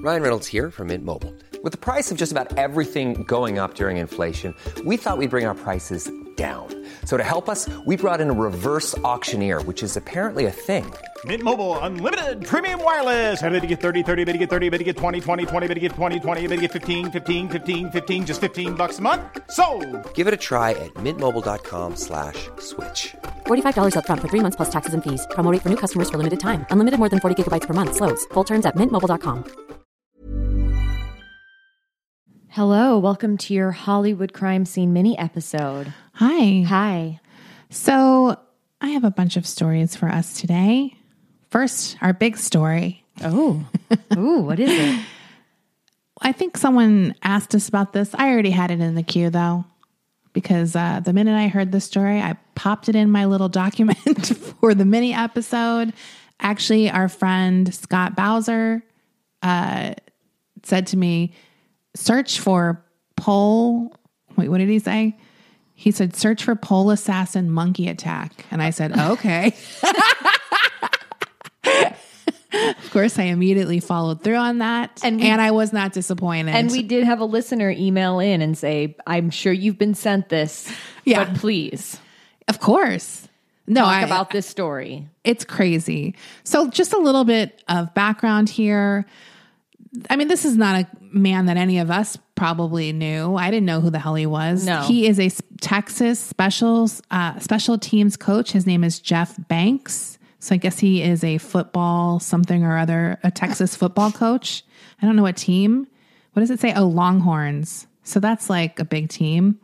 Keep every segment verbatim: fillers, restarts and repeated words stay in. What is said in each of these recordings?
Ryan Reynolds here from Mint Mobile. With the price of just about everything going up during inflation, we thought we'd bring our prices down. So to help us, we brought in a reverse auctioneer, which is apparently a thing. Mint Mobile Unlimited Premium Wireless. How to get thirty, thirty, how to get thirty, how to get twenty, twenty, twenty, how to get twenty, twenty, how to get fifteen, fifteen, fifteen, fifteen, just fifteen bucks a month? Sold! Give it a try at mintmobile.com slash switch. forty-five dollars up front for three months plus taxes and fees. Promo rate for new customers for limited time. Unlimited more than forty gigabytes per month. Slows full terms at mint mobile dot com. Hello, welcome to your Hollywood crime scene mini episode. Hi. Hi. So I have a bunch of stories for us today. First, our big story. Oh, ooh, what is it? I think someone asked us about this. I already had it in the queue though, because uh, the minute I heard this story, I popped it in my little document for the mini episode. Actually, our friend Scott Bowser uh, said to me, search for pole. Wait, what did he say? He said, search for pole assassin monkey attack. And I said, okay. Of course, I immediately followed through on that. And, we, and I was not disappointed. And we did have a listener email in and say, I'm sure you've been sent this, yeah. but please. Of course. No, Talk I, about this story. It's crazy. So just a little bit of background here. I mean, this is not a man that any of us probably knew. I didn't know who the hell he was. No. He is a Texas specials, uh, special teams coach. His name is Jeff Banks. So I guess he is a football something or other, a Texas football coach. I don't know what team. What does it say? Oh, Longhorns. So that's like a big team.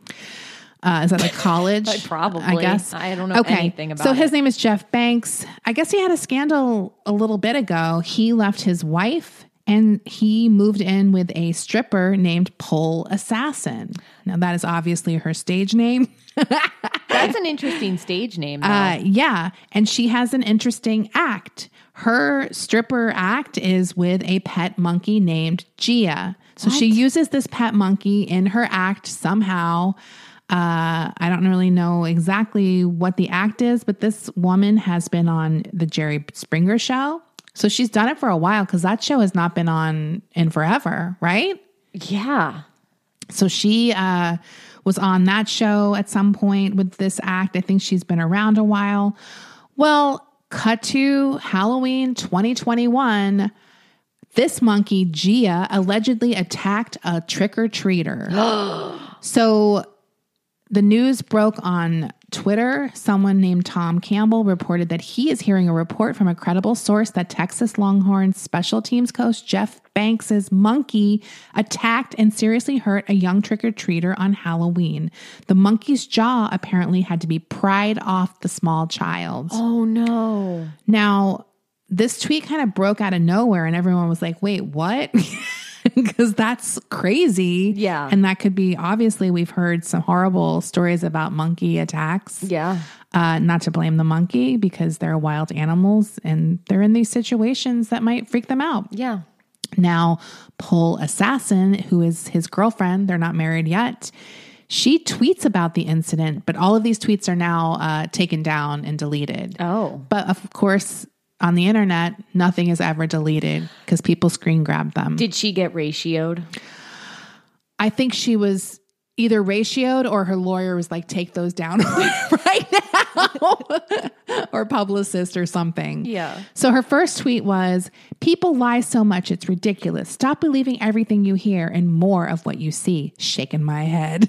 Uh, is that like college? Probably. I guess. I don't know okay. anything about so it. So his name is Jeff Banks. I guess he had a scandal a little bit ago. He left his wife and he moved in with a stripper named Pole Assassin. Now that is obviously her stage name. That's an interesting stage name, though. Uh, yeah. And she has an interesting act. Her stripper act is with a pet monkey named Gia. So what? She uses this pet monkey in her act somehow. Uh, I don't really know exactly what the act is, but this woman has been on the Jerry Springer show. So she's done it for a while because that show has not been on in forever, right? Yeah. So she uh, was on that show at some point with this act. I think she's been around a while. Well, cut to Halloween twenty twenty-one. This monkey, Gia, allegedly attacked a trick-or-treater. So the news broke on Twitter. Someone named Tom Campbell reported that he is hearing a report from a credible source that Texas Longhorns special teams coach Jeff Banks's monkey attacked and seriously hurt a young trick-or-treater on Halloween. The monkey's jaw apparently had to be pried off the small child. Oh, no. Now, this tweet kind of broke out of nowhere and everyone was like, wait, what? Because that's crazy. Yeah. And that could be, obviously, we've heard some horrible stories about monkey attacks. Yeah. Uh, not to blame the monkey because they're wild animals and they're in these situations that might freak them out. Yeah. Now, Pole Assassin, who is his girlfriend, they're not married yet, she tweets about the incident, but all of these tweets are now uh, taken down and deleted. Oh. But of course, on the internet, nothing is ever deleted because people screen grab them. Did she get ratioed? I think she was either ratioed or her lawyer was like, take those down right now. Or publicist or something. Yeah. So her first tweet was, people lie so much, it's ridiculous. Stop believing everything you hear and more of what you see. Shaking my head.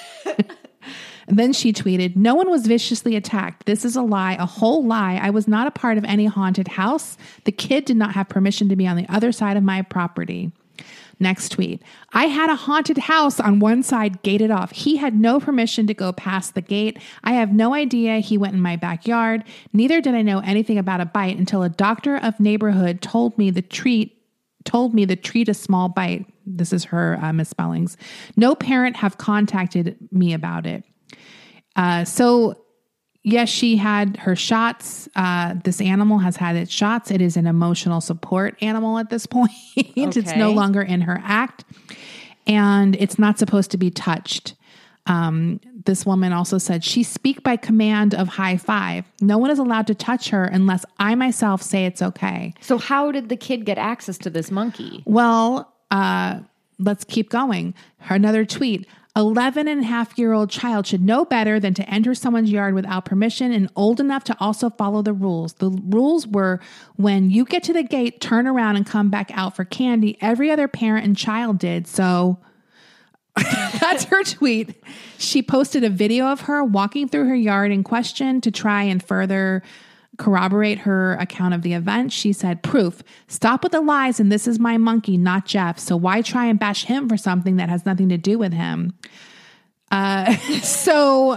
And then she tweeted, no one was viciously attacked. This is a lie, a whole lie. I was not a part of any haunted house. The kid did not have permission to be on the other side of my property. Next tweet. I had a haunted house on one side gated off. He had no permission to go past the gate. I have no idea he went in my backyard. Neither did I know anything about a bite until a doctor of neighborhood told me the treat told me the treat a small bite. This is her uh, misspellings. No parent have contacted me about it. Uh, so yes, she had her shots. Uh, this animal has had its shots. It is an emotional support animal at this point. Okay. It's no longer in her act and it's not supposed to be touched. Um, this woman also said, she speak by command of high five. No one is allowed to touch her unless I myself say it's okay. So how did the kid get access to this monkey? Well, uh, let's keep going. Another tweet. eleven and a half year old child should know better than to enter someone's yard without permission and old enough to also follow the rules. The rules were when you get to the gate, turn around and come back out for candy. Every other parent and child did. So that's her tweet. She posted a video of her walking through her yard in question to try and further corroborate her account of the event. She said, proof, stop with the lies and this is my monkey, not Jeff. So why try and bash him for something that has nothing to do with him? Uh, so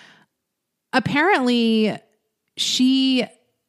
apparently she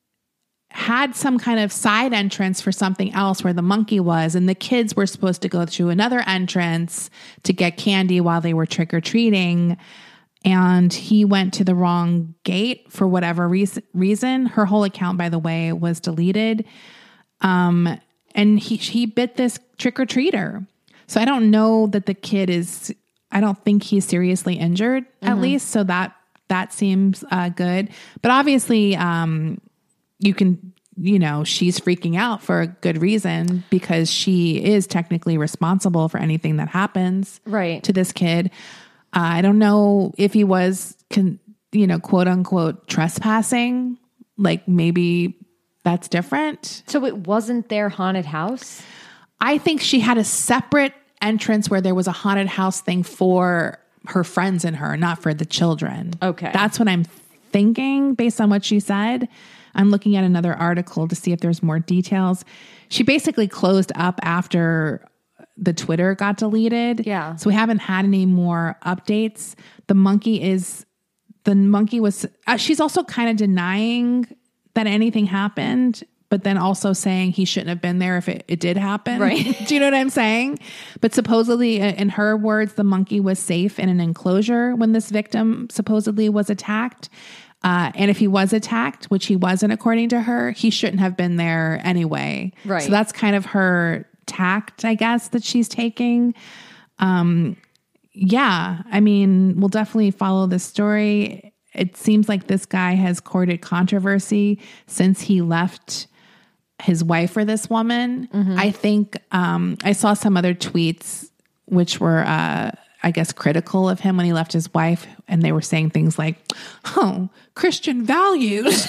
had some kind of side entrance for something else where the monkey was, and the kids were supposed to go through another entrance to get candy while they were trick-or-treating. And he went to the wrong gate for whatever reason. Her whole account, by the way, was deleted. Um, and he, he bit this trick-or-treater. So I don't know that the kid is, I don't think he's seriously injured, mm-hmm. at least. So that, that seems uh, good. But obviously, um, you can, you know, she's freaking out for a good reason because she is technically responsible for anything that happens right. to this kid. Uh, I don't know if he was, con, you know, quote unquote trespassing. Like maybe that's different. So it wasn't their haunted house? I think she had a separate entrance where there was a haunted house thing for her friends and her, not for the children. Okay. That's what I'm thinking based on what she said. I'm looking at another article to see if there's more details. She basically closed up after the Twitter got deleted. Yeah. So we haven't had any more updates. The monkey is, the monkey was, uh, she's also kind of denying that anything happened, but then also saying he shouldn't have been there if it, it did happen. Right. Do you know what I'm saying? But supposedly, in her words, the monkey was safe in an enclosure when this victim supposedly was attacked. Uh, and if he was attacked, which he wasn't, according to her, he shouldn't have been there anyway. Right. So that's kind of her tact, I guess, that she's taking. Um, yeah, I mean, we'll definitely follow this story. It seems like this guy has courted controversy since he left his wife for this woman. Mm-hmm. I think um, I saw some other tweets which were, uh, I guess, critical of him when he left his wife. And they were saying things like, oh, Christian values.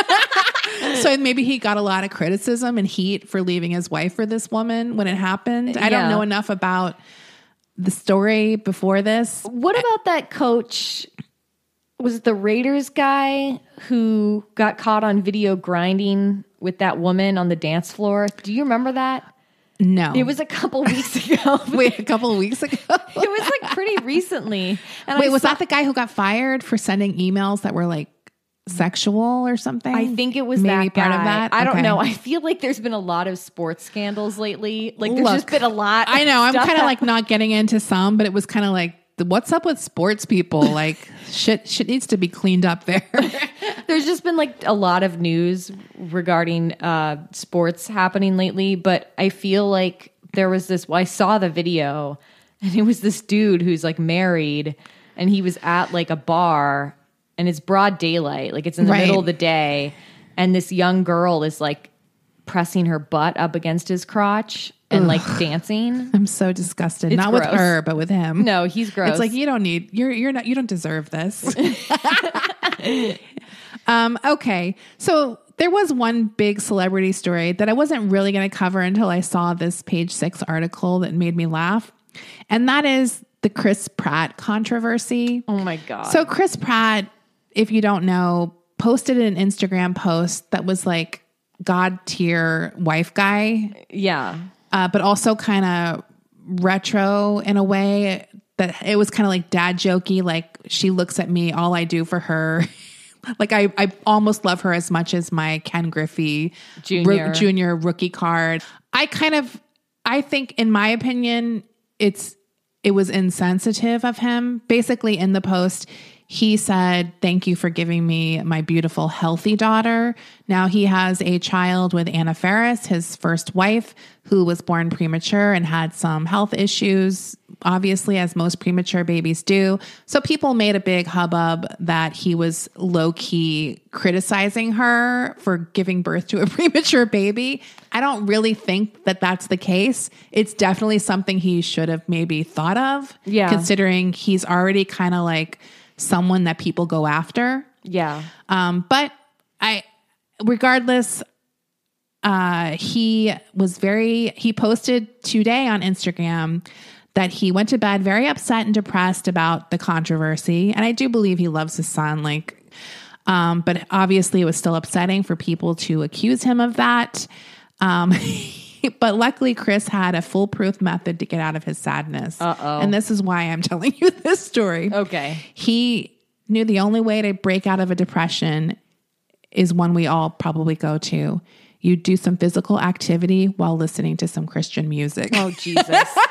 So maybe he got a lot of criticism and heat for leaving his wife for this woman when it happened. I yeah. don't know enough about the story before this. What about that coach? Was it the Raiders guy who got caught on video grinding with that woman on the dance floor? Do you remember that? No. It was a couple weeks ago. Wait, a couple weeks ago? It was like pretty recently. And Wait, I was saw- that the guy who got fired for sending emails that were like sexual or something? I think it was Maybe that guy. part of that. I don't okay. know. I feel like there's been a lot of sports scandals lately. Like there's Look, just been a lot. I know. I'm kind of that- like not getting into some, but it was kind of like, what's up with sports people? Like shit, shit needs to be cleaned up there. There's just been like a lot of news regarding uh, sports happening lately, but I feel like there was this, well, I saw the video and it was this dude who's like married and he was at like a bar and it's broad daylight. Like it's in the right. middle of the day. And this young girl is like pressing her butt up against his crotch and Ugh. like dancing. I'm so disgusted. It's Not gross. with her, but with him. No, he's gross. It's like, you don't need, you're, you're not, you don't deserve this. um, okay. So there was one big celebrity story that I wasn't really going to cover until I saw this Page Six article that made me laugh. And that is the Chris Pratt controversy. Oh my God. So Chris Pratt, if you don't know, posted an Instagram post that was like God tier wife guy. Yeah. Uh, but also kind of retro in a way that it was kind of like dad jokey. Like she looks at me, all I do for her. Like I, I almost love her as much as my Ken Griffey Junior. Ro- Junior rookie card. I kind of, I think in my opinion, it's, it was insensitive of him. Basically in the post, he said, thank you for giving me my beautiful, healthy daughter. Now he has a child with Anna Faris, his first wife, who was born premature and had some health issues obviously, as most premature babies do. So people made a big hubbub that he was low-key criticizing her for giving birth to a premature baby. I don't really think that that's the case. It's definitely something he should have maybe thought of, Yeah. considering he's already kind of like someone that people go after. Yeah. Um, but I, regardless, uh, he was very, he posted today on Instagram that he went to bed very upset and depressed about the controversy. And I do believe he loves his son, like, um, but obviously it was still upsetting for people to accuse him of that. Um, but luckily Chris had a foolproof method to get out of his sadness. Uh-oh. And this is why I'm telling you this story. Okay. He knew the only way to break out of a depression is one we all probably go to. You do some physical activity while listening to some Christian music. Oh, Jesus.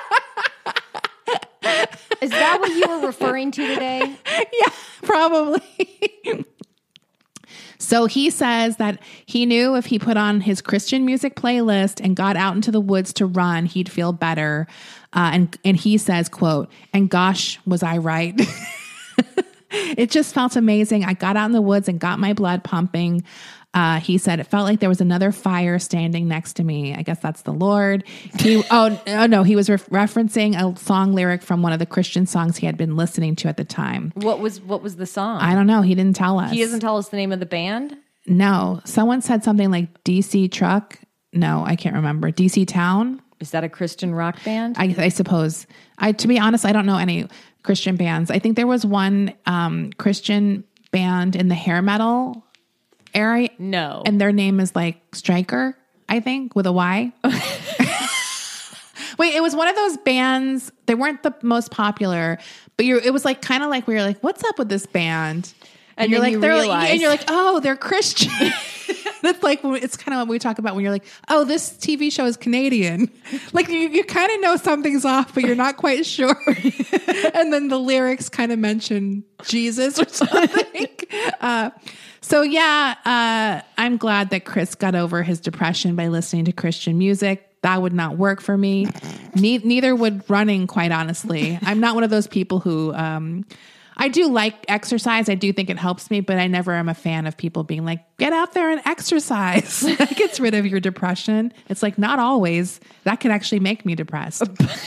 Is that what you were referring to today? Yeah, probably. So he says that he knew if he put on his Christian music playlist and got out into the woods to run, he'd feel better. Uh, and, and he says, quote, "And gosh, was I right?" It just felt amazing. I got out in the woods and got my blood pumping. Uh, he said it felt like there was another fire standing next to me. I guess that's the Lord. He, oh, oh no, he was re- referencing a song lyric from one of the Christian songs he had been listening to at the time. What was what was the song? I don't know. He didn't tell us. He doesn't tell us the name of the band? No. Someone said something like D C Truck. No, I can't remember. D C Town. Is that a Christian rock band? I, I suppose. I, to be honest, I don't know any Christian bands. I think there was one um, Christian band in the hair metal area. No. And their name is like Striker, I think, with a Y. Wait, it was one of those bands. They weren't the most popular, but you're, it was like kind of like we were like, what's up with this band? And, And you're then like, you they're realize- like, and you're like, oh, they're Christian. It's like, it's kind of what we talk about when you're like, oh, this T V show is Canadian. Like you, you kind of know something's off, but you're not quite sure. And then the lyrics kind of mention Jesus or something. uh, so yeah, uh, I'm glad that Chris got over his depression by listening to Christian music. That would not work for me. Ne- neither would running, quite honestly. I'm not one of those people who, um, I do like exercise. I do think it helps me, but I never am a fan of people being like, get out there and exercise. That gets rid of your depression. It's like, not always. That could actually make me depressed.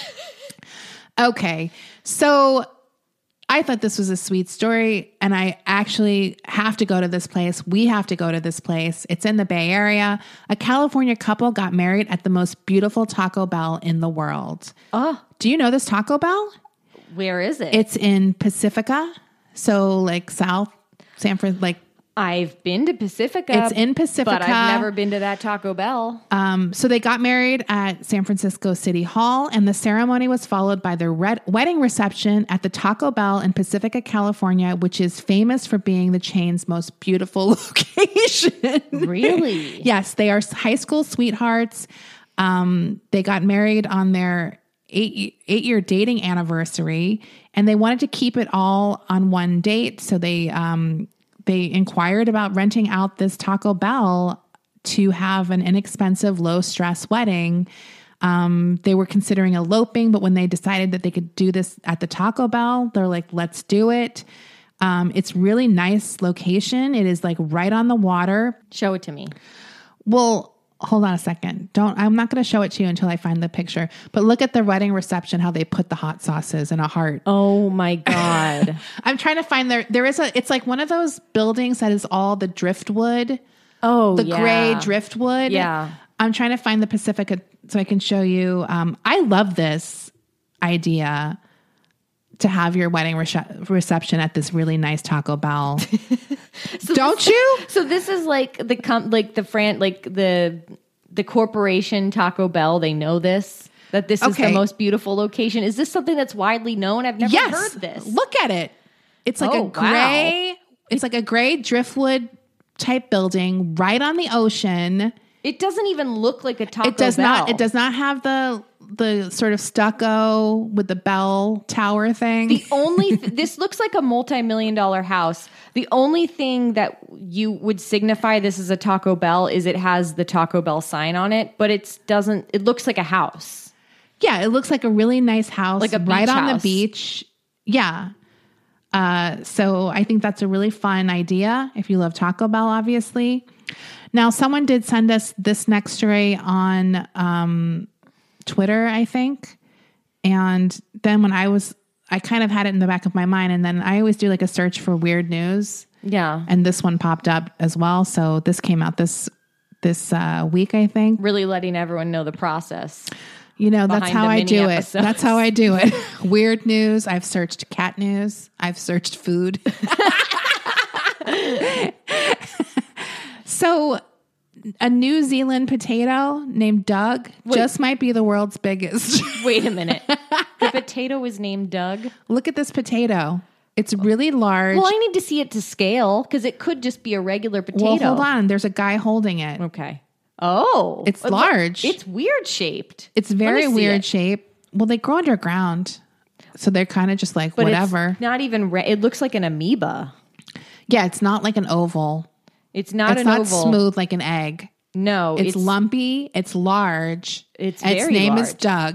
Okay. So I thought this was a sweet story, and I actually have to go to this place. We have to go to this place. It's in the Bay Area. A California couple got married at the most beautiful Taco Bell in the world. Oh. Do you know this Taco Bell? Where is it? It's in Pacifica. So like South San Francisco, like I've been to Pacifica. It's in Pacifica. But I've never been to that Taco Bell. Um, so they got married at San Francisco City Hall, and the ceremony was followed by their red- wedding reception at the Taco Bell in Pacifica, California, which is famous for being the chain's most beautiful location. Really? Yes, they are high school sweethearts. Um, they got married on their eight eight year dating anniversary, and they wanted to keep it all on one date. So they um, they inquired about renting out this Taco Bell to have an inexpensive, low stress wedding. Um, they were considering eloping, but when they decided that they could do this at the Taco Bell, they're like, let's do it. Um, it's really nice location. It is like right on the water. Show it to me. Well, hold on a second. Don't, I'm not going to show it to you until I find the picture, but look at the wedding reception, how they put the hot sauces in a heart. Oh my God. I'm trying to find there. There is a, it's like one of those buildings that is all the driftwood. Oh, the yeah. gray driftwood. Yeah. I'm trying to find the Pacifica so I can show you. Um, I love this idea to have your wedding rece- reception at this really nice Taco Bell. So Don't this, you? So this is like the com- like the fran- like the the corporation Taco Bell. They know this, that this is Okay. the most beautiful location. Is this something that's widely known? I've never Yes. heard this. Look at it. It's like Oh, a gray, it's like a gray driftwood type building right on the ocean. It doesn't even look like a Taco It does Bell. not, it does not have the, the sort of stucco with the bell tower thing. The only th- this looks like a multi-million dollar house. The only thing that you would signify this is a Taco Bell is it has the Taco Bell sign on it, but it doesn't. It looks like a house. Yeah, it looks like a really nice house, Like a beach right on the house. beach. Yeah. Uh, so I think that's a really fun idea if you love Taco Bell, obviously. Now, someone did send us this next story on um, Twitter, I think. And then when I was, I kind of had it in the back of my mind. And then I always do like a search for weird news. Yeah. And this one popped up as well. So this came out this this uh, week, I think. Really letting everyone know the process. You know, that's Behind how the I mini do episodes. it. That's how I do it. Weird news. I've searched cat news. I've searched food. So a New Zealand potato named Doug Wait. just might be the world's biggest. Wait a minute. The potato is named Doug. Look at this potato. It's really large. Well, I need to see it to scale because it could just be a regular potato. Well, hold on. There's a guy holding it. Okay. Oh. It's It look- large. It's weird shaped. It's Let me very see weird it. shape. Well, they grow underground. So they're kind of just like But whatever. It's not even, re- it looks like an amoeba. Yeah, it's not like an oval. It's not It's an not oval. smooth like an egg. No. It's, lumpy. It's large. It's Its very name is large. Doug.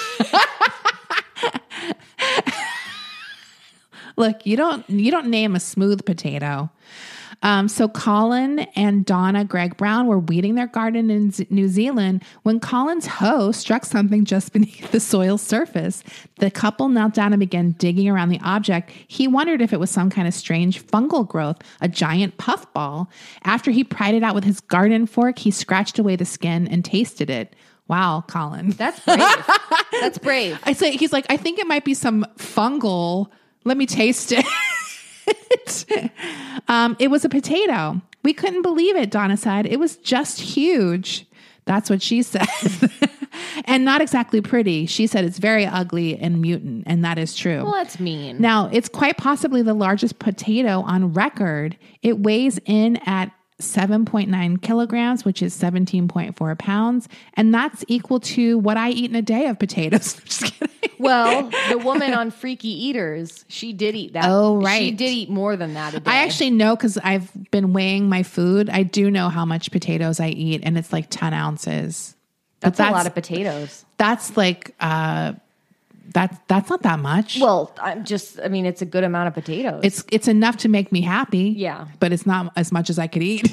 Look, you don't you don't name a smooth potato. Um, so Colin and Donna Greg Brown were weeding their garden in Z- New Zealand when Colin's hoe struck something just beneath the soil surface. The couple knelt down and began digging around the object. He wondered if it was some kind of strange fungal growth, a giant puffball. After he pried it out with his garden fork, he scratched away the skin and tasted it. Wow, Colin. That's brave. That's brave. I say he's like, I think it might be some fungal. Let me taste it. um, it was a potato. We couldn't believe it, Donna said. It was just huge. That's what she said. And not exactly pretty. She said it's very ugly and mutant, and that is true. Well, that's mean. Now, it's quite possibly the largest potato on record. It weighs in at seven point nine kilograms, which is seventeen point four pounds. And that's equal to what I eat in a day of potatoes. I'm just kidding. Well, the woman on Freaky Eaters, she did eat that. Oh, right. She did eat more than that a day. I actually know because I've been weighing my food. I do know how much potatoes I eat, and it's like ten ounces. But that's, a lot of potatoes. That's like, uh, that's, that's not that much. Well, I'm just, I mean, it's a good amount of potatoes. It's it's enough to make me happy. Yeah. But it's not as much as I could eat.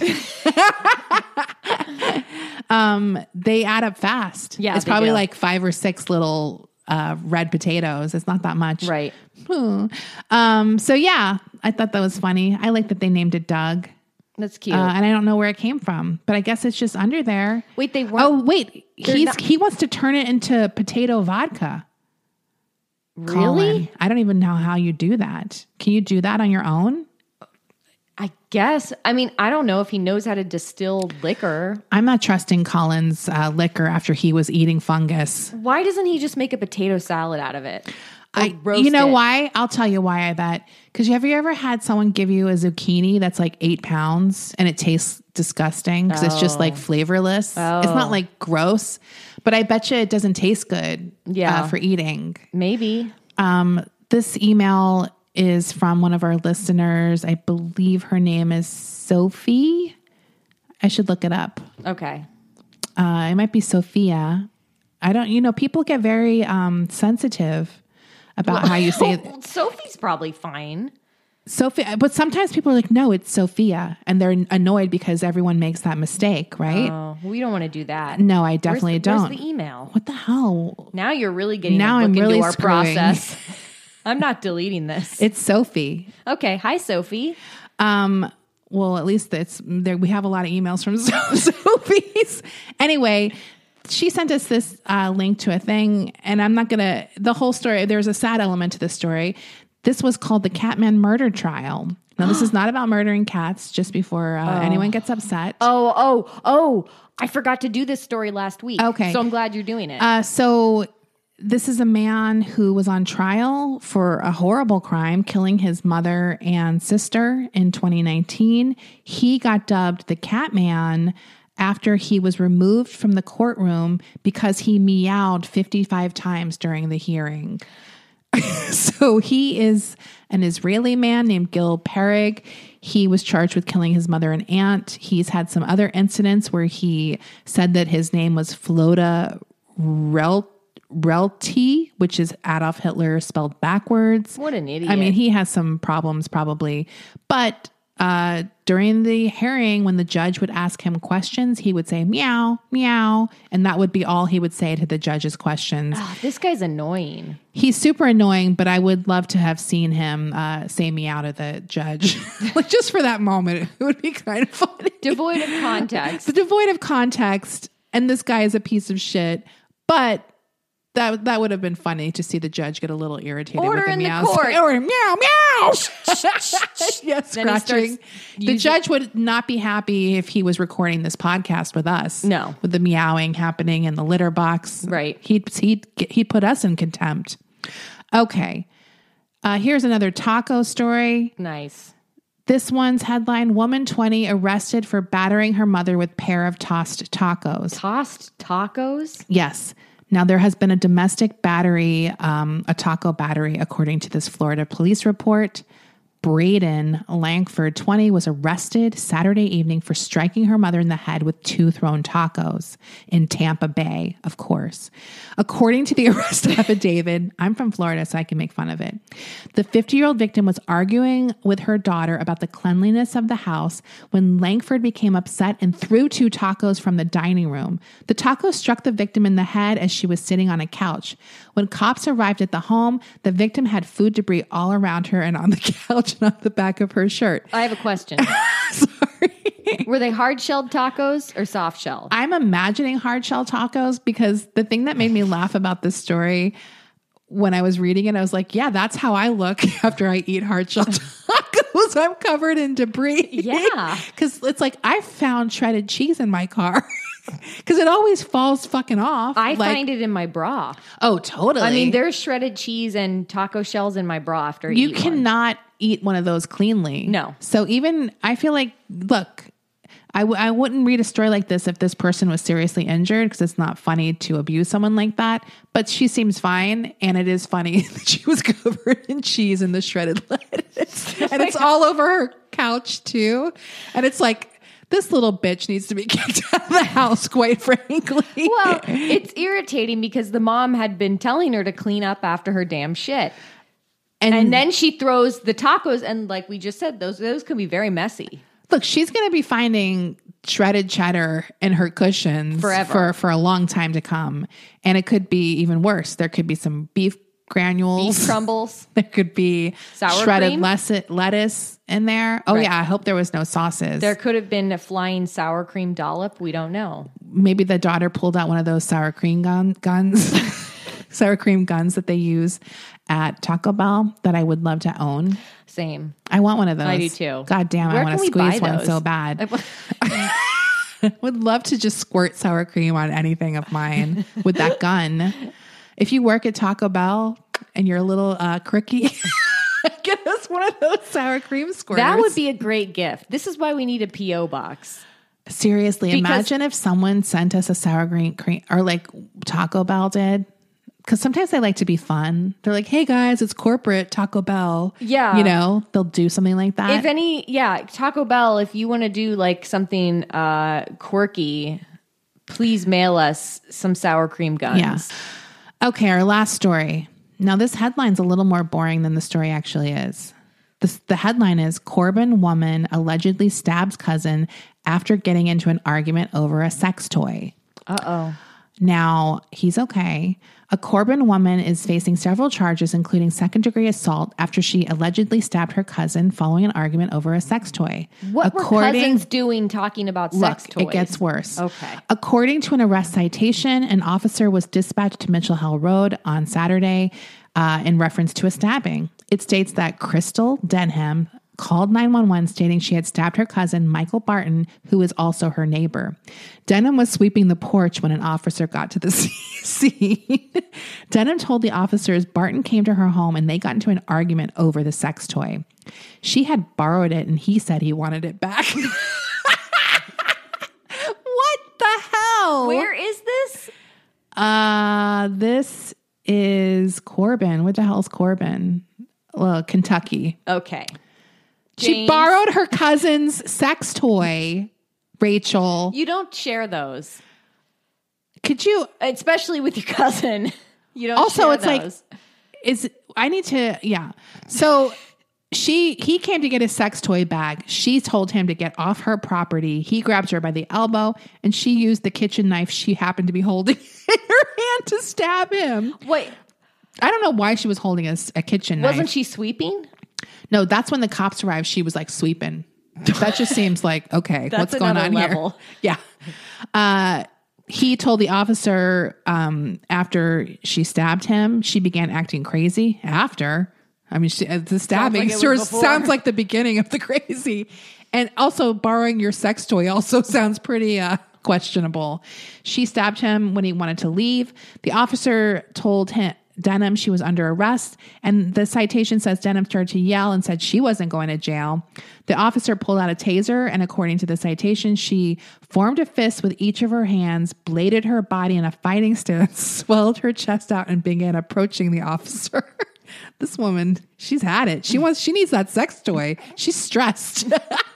um, they add up fast. Yeah, It's they probably do. like five or six little uh, red potatoes. It's not that much. right. Hmm. Um, so yeah, I thought that was funny. I like that they named it Doug. That's cute. Uh, and I don't know where it came from, but I guess it's just under there. Wait, they weren't. Oh, wait. They're He's not- he wants to turn it into potato vodka. really? Colin. I don't even know how you do that. Can you do that on your own? I guess. I mean, I don't know if he knows how to distill liquor. I'm not trusting Colin's uh, liquor after he was eating fungus. Why doesn't he just make a potato salad out of it? Or I, roast you know it? why? I'll tell you why I bet. Because have you ever had someone give you a zucchini that's like eight pounds and it tastes disgusting because it's just like flavorless? It's not like gross, but I bet you it doesn't taste good Yeah. uh, for eating. Maybe. Um, this email is from one of our listeners. I believe her name is Sophie. I should look it up. Okay. Uh, it might be Sophia. I don't, you know, people get very um, sensitive about how you say Well, Sophie's probably fine. Sophia, but sometimes people are like, no, it's Sophia. And they're annoyed because everyone makes that mistake, right? Oh, we don't want to do that. No, I definitely where's the, don't. Where's the email? What the hell? Now you're really getting Now a look I'm really into our screwing. process. I'm not deleting this. It's Sophie. Okay. Hi, Sophie. Um, well, at least it's there. We have a lot of emails from Sophie's. Anyway, she sent us this uh, link to a thing, and I'm not gonna. The whole story. There's a sad element to this story. This was called the Catman murder trial. Now, this is not about murdering cats. Just before uh, anyone gets upset. Oh, oh, oh. I forgot to do this story last week. Okay. So I'm glad you're doing it. Uh, so this is a man who was on trial for a horrible crime, killing his mother and sister in twenty nineteen. He got dubbed the Catman after he was removed from the courtroom because he meowed fifty-five times during the hearing. So he is an Israeli man named Gil Perig. He was charged with killing his mother and aunt. He's had some other incidents where he said that his name was Floda Rel- Relti, which is Adolf Hitler spelled backwards. What an idiot. I mean, he has some problems probably. But uh, during the hearing, when the judge would ask him questions, he would say meow, meow. And that would be all he would say to the judge's questions. Oh, this guy's annoying. He's super annoying, but I would love to have seen him uh, say meow to the judge. Like just for that moment, it would be kind of funny. Devoid of context. But devoid of context. And this guy is a piece of shit. But that that would have been funny to see the judge get a little irritated Order with the in the meows. court. Or meow, meow. Yes, Then he starts scratching. The using- judge would not be happy if he was recording this podcast with us. No. With the meowing happening in the litter box. Right. He'd, he'd, he'd put us in contempt. Okay. Uh, here's another taco story. Nice. This one's headline, woman twenty arrested for battering her mother with pair of tossed tacos. Tossed tacos? Yes. Now, there has been a domestic battery, um, a taco battery, according to this Florida police report. Braden Langford, twenty, was arrested Saturday evening for striking her mother in the head with two thrown tacos in Tampa Bay, of course. According to the arrest affidavit, I'm from Florida, so I can make fun of it. The fifty-year-old victim was arguing with her daughter about the cleanliness of the house when Langford became upset and threw two tacos from the dining room. The tacos struck the victim in the head as she was sitting on a couch. When cops arrived at the home, the victim had food debris all around her and on the couch and on the back of her shirt. I have a question. Sorry. Were they hard-shelled tacos or soft-shelled? I'm imagining hard shell tacos because the thing that made me laugh about this story when I was reading it, I was like, yeah, that's how I look after I eat hard shell tacos. I'm covered in debris. Yeah. Because it's like I found shredded cheese in my car. Because it always falls fucking off. I like, find it in my bra. Oh, totally. I mean, there's shredded cheese and taco shells in my bra after I you eat one. cannot eat one of those cleanly. No. So even, I feel like, look, I, w- I wouldn't read a story like this if this person was seriously injured because it's not funny to abuse someone like that. But she seems fine. And it is funny that she was covered in cheese and the shredded lettuce. And it's all over her couch too. And it's like, this little bitch needs to be kicked out of the house, quite frankly. Well, it's irritating because the mom had been telling her to clean up after her damn shit. And, And then she throws the tacos, and like we just said, those those can be very messy. look, she's going to be finding shredded cheddar in her cushions Forever. for for a long time to come. And it could be even worse. There could be some beef granules. Beef crumbles. There could be Sour shredded cream? lettuce, lettuce in there. Oh, Right. yeah. I hope there was no sauces. There could have been a flying sour cream dollop. We don't know. Maybe the daughter pulled out one of those sour cream gun, guns, sour cream guns that they use at Taco Bell that I would love to own. Same. I want one of those. I do too. God damn, Where I want can to we buy squeeze one those? so bad. Would love to just squirt sour cream on anything of mine with that gun. If you work at Taco Bell and you're a little uh, cricky, get us one of those sour cream squirters. That would be a great gift. This is why we need a P O box. Seriously, Because- imagine if someone sent us a sour cream, cream or like Taco Bell did. Because sometimes they like to be fun. They're like, hey guys, it's corporate Taco Bell. Yeah. You know, they'll do something like that. If any, yeah, Taco Bell, if you want to do like something uh, quirky, please mail us some sour cream guns. Yeah. Okay, our last story. Now, this headline's a little more boring than the story actually is. This, the headline is Corbin woman allegedly stabs cousin after getting into an argument over a sex toy. Uh-oh. Now, he's okay. A Corbin woman is facing several charges, including second-degree assault, after she allegedly stabbed her cousin following an argument over a sex toy. What were cousins doing talking about sex Look, toys? it gets worse. Okay. According to an arrest citation, an officer was dispatched to Mitchell Hill Road on Saturday uh, in reference to a stabbing. It states that Crystal Denham called nine one one stating she had stabbed her cousin, Michael Barton, who is also her neighbor. Denham was sweeping the porch when an officer got to the scene. Denham told the officers Barton came to her home and they got into an argument over the sex toy. She had borrowed it and he said he wanted it back. What the hell? Where is this? Uh, this is Corbin. What the hell's Corbin? Well, Kentucky. Okay. She James. borrowed her cousin's sex toy, Rachel. You don't share those, Could you? especially with your cousin. You don't Also, share it's those. like, is I need to, yeah. So she, he came to get his sex toy bag. She told him to get off her property. He grabbed her by the elbow and she used the kitchen knife she happened to be holding in her hand to stab him. Wait, I don't know why she was holding a, a kitchen knife. wasn't she sweeping? No, that's when the cops arrived. She was like sweeping. That just seems like, okay, That's what's going another on level. here? Yeah. Uh, he told the officer um, after she stabbed him, she began acting crazy after. I mean, she, the stabbing like it was sure before. sounds like the beginning of the crazy. And also borrowing your sex toy also sounds pretty uh, questionable. She stabbed him when he wanted to leave. The officer told him, Denham, she was under arrest, and the citation says Denham started to yell and said she wasn't going to jail. The officer pulled out a taser, and according to the citation, she formed a fist with each of her hands, bladed her body in a fighting stance, swelled her chest out, and began approaching the officer. This woman, she's had it. She wants, she needs that sex toy. She's stressed.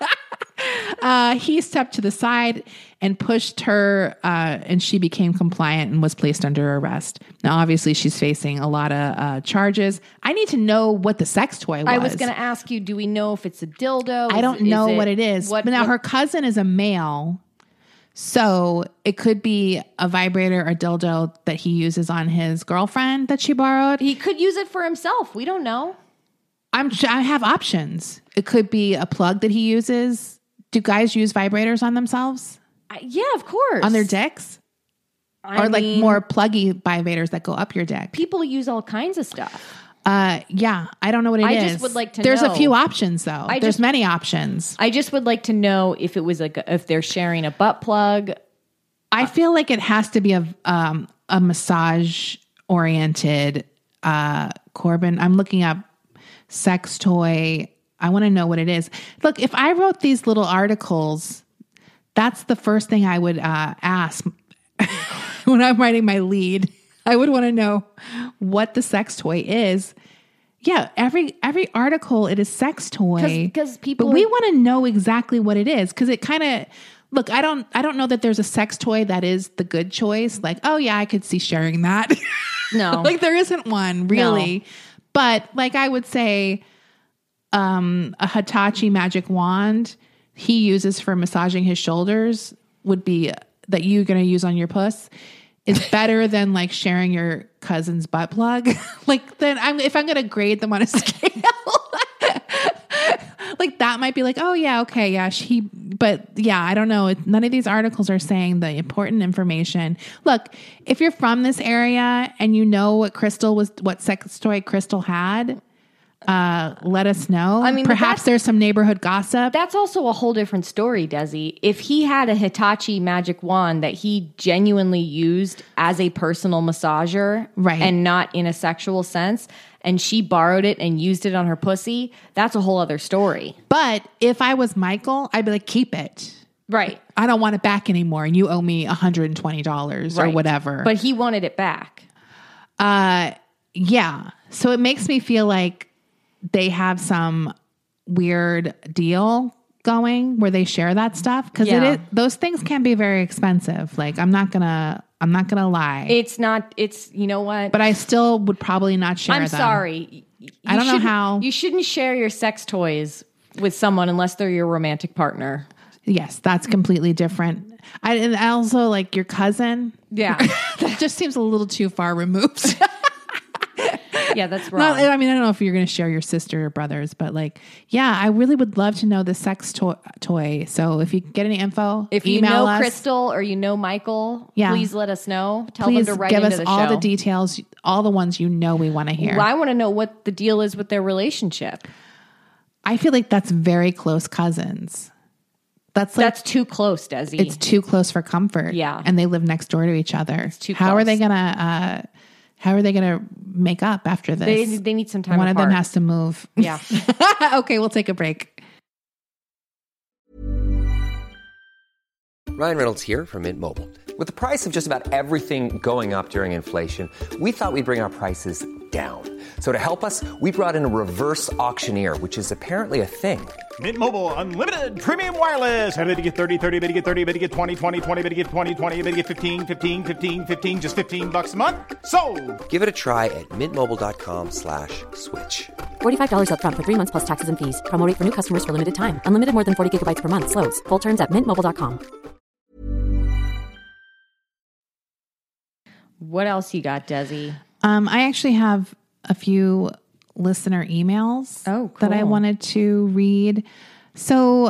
Uh, he stepped to the side and pushed her, uh, and she became compliant and was placed under arrest. Now, obviously, she's facing a lot of uh, charges. I need to know what the sex toy was. I was going to ask you, do we know if it's a dildo? I don't Is- know is what it is. What, but now what- her cousin is a male, so it could be a vibrator or dildo that he uses on his girlfriend that she borrowed. he could use it for himself. We don't know. I'm I have options. It could be a plug that he uses. Do guys use vibrators on themselves? I, yeah, of course. On their dicks? I Or like mean, more pluggy vibrators that go up your dick? people use all kinds of stuff. Uh, yeah, I don't know what it is. I just would like to There's know. a few options though. I There's just- many options. I just would like to know if it was like a, if they're sharing a butt plug. I feel like it has to be a um, a massage oriented uh, Corbin. I'm looking up sex toy. I want to know what it is. Look, if I wrote these little articles, that's the first thing I would uh, ask when I'm writing my lead. I would want to know what the sex toy is. Yeah, every every article it is sex toy 'Cause- 'cause people but we are- want to know exactly what it is because it kind of look. I don't I don't know that there's a sex toy that is the good choice. Like, oh yeah, I could see sharing that. No. like there isn't one really. No. But like I would say, um, a Hitachi magic wand he uses for massaging his shoulders would be that you're going to use on your puss is better than like sharing your cousin's butt plug. Like then I'm, if I'm going to grade them on a scale, like that might be like, oh yeah, okay. Yeah. She, but yeah, I don't know. It, none of these articles are saying the important information. Look, if you're from this area and you know what Crystal was, what sex toy Crystal had, uh, let us know. I mean, but perhaps that's- there's some neighborhood gossip. That's also a whole different story, Desi. If he had a Hitachi magic wand that he genuinely used as a personal massager, Right. and not in a sexual sense, and she borrowed it and used it on her pussy, that's a whole other story. But if I was Michael, I'd be like, keep it. Right. I don't want it back anymore. And you owe me one hundred twenty dollars or Right. whatever. But he wanted it back. Uh, yeah. So it makes me feel like they have some weird deal going where they share that stuff. Cause Yeah. it is, those things can be very expensive. Like I'm not gonna, I'm not gonna lie, It's not, it's, you know what? but I still would probably not share I'm them. sorry. You I don't know shouldn't- how- You shouldn't share your sex toys with someone unless they're your romantic partner. Yes, that's completely different. I, and also like your cousin. Yeah. That just seems a little too far removed. Yeah, that's wrong. Not, I mean, I don't know if you're going to share your sister or brothers, but like, yeah, I really would love to know the sex to- toy. So if you get any info, If you email know us. Crystal or you know Michael, Yeah. please let us know. Tell Please them to write give into us the all show. the details, all the ones you know we want to hear. Well, I want to know what the deal is with their relationship. I feel like that's very close cousins. That's like That's too close, Desi. it's too close for comfort. Yeah. and they live next door to each other. It's too how are close. they gonna? Uh, how are they gonna make up after this? they, they need some time One apart. of them has to move. Yeah. Okay, we'll take a break. Ryan Reynolds here from Mint Mobile. With the price of just about everything going up during inflation, we thought we'd bring our prices down. So to help us, we brought in a reverse auctioneer, which is apparently a thing. Mint Mobile Unlimited Premium Wireless. How to get thirty, thirty, how to get thirty, how to get twenty, twenty, twenty, how to get twenty, twenty, how to get fifteen, fifteen, fifteen, fifteen, just fifteen bucks a month? Sold! Give it a try at mintmobile.com slash switch. forty-five dollars up front for three months plus taxes and fees. Promo rate for new customers for limited time. Unlimited more than forty gigabytes per month. Slows full terms at mint mobile dot com. What else you got, Desi? Um, I actually have a few listener emails Oh, that I cool. wanted to read. So,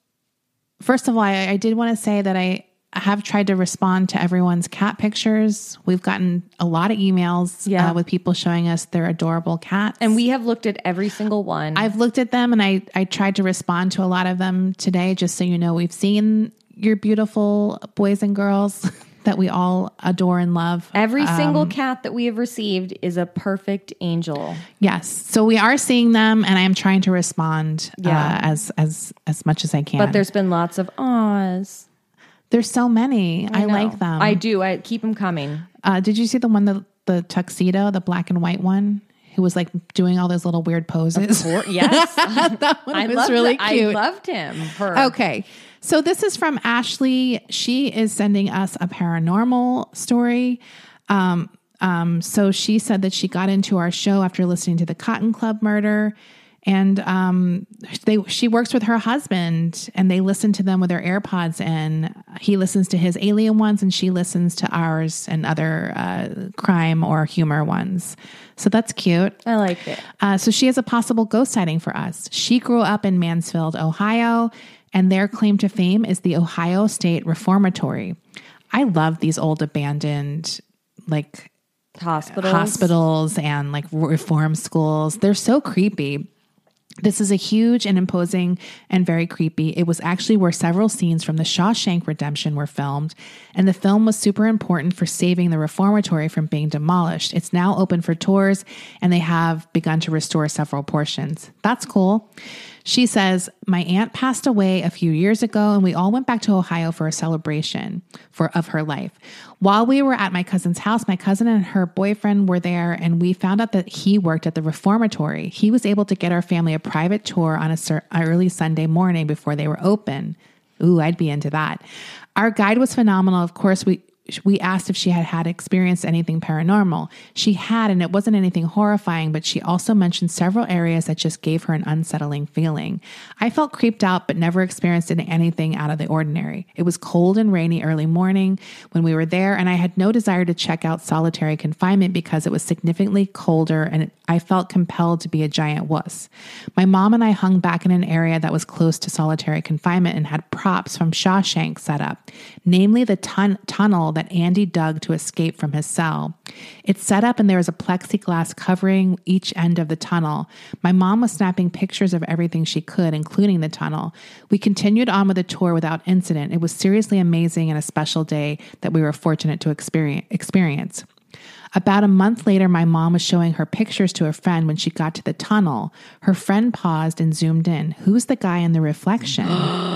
first of all, I, I did want to say that I have tried to respond to everyone's cat pictures. We've gotten a lot of emails Yeah. uh, with people showing us their adorable cats. And we have looked at every single one. I've looked at them and I, I tried to respond to a lot of them today, just so you know, we've seen your beautiful boys and girls that we all adore and love. Every single Um, cat that we have received is a perfect angel. Yes. So we are seeing them and I am trying to respond Yeah. uh, as, as, as much as I can. But there's been lots of ahs. There's so many. I, know. like them. I do. I keep them coming. Uh, did you see the one, the, the tuxedo, the black and white one, who was like doing all those little weird poses? Yes. That one I was loved really it. cute. I loved him. Her. Okay. So this is from Ashley. She is sending us a paranormal story. Um, um, so she said that she got into our show after listening to the Cotton Club murder. And um, they she works with her husband and they listen to them with their AirPods in. He listens to his alien ones and she listens to ours and other uh, crime or humor ones. So that's cute. I like it. Uh, so she has a possible ghost sighting for us. She grew up in Mansfield, Ohio, and their claim to fame is the Ohio State Reformatory. I love these old abandoned, like Hospitals. hospitals and like reform schools. They're so creepy. This is a huge and imposing and very creepy. It was actually where several scenes from the Shawshank Redemption were filmed, and the film was super important for saving the reformatory from being demolished. It's now open for tours, and they have begun to restore several portions. That's cool. She says, my aunt passed away a few years ago, and we all went back to Ohio for a celebration for of her life. While we were at my cousin's house, my cousin and her boyfriend were there, and we found out that he worked at the reformatory. He was able to get our family a private tour on a sur- early Sunday morning before they were open. Ooh, I'd be into that. Our guide was phenomenal. Of course, we we asked if she had had experienced anything paranormal. She had, and it wasn't anything horrifying, but she also mentioned several areas that just gave her an unsettling feeling. I felt creeped out, but never experienced anything out of the ordinary. It was cold and rainy early morning when we were there, and I had no desire to check out solitary confinement because it was significantly colder, and I felt compelled to be a giant wuss. My mom and I hung back in an area that was close to solitary confinement and had props from Shawshank set up, namely the tun- tunnel that Andy dug to escape from his cell. It's set up and there was a plexiglass covering each end of the tunnel. My mom was snapping pictures of everything she could, including the tunnel. We continued on with the tour without incident. It was seriously amazing and a special day that we were fortunate to experience. About a month later, my mom was showing her pictures to a friend when she got to the tunnel. Her friend paused and zoomed in. Who's the guy in the reflection?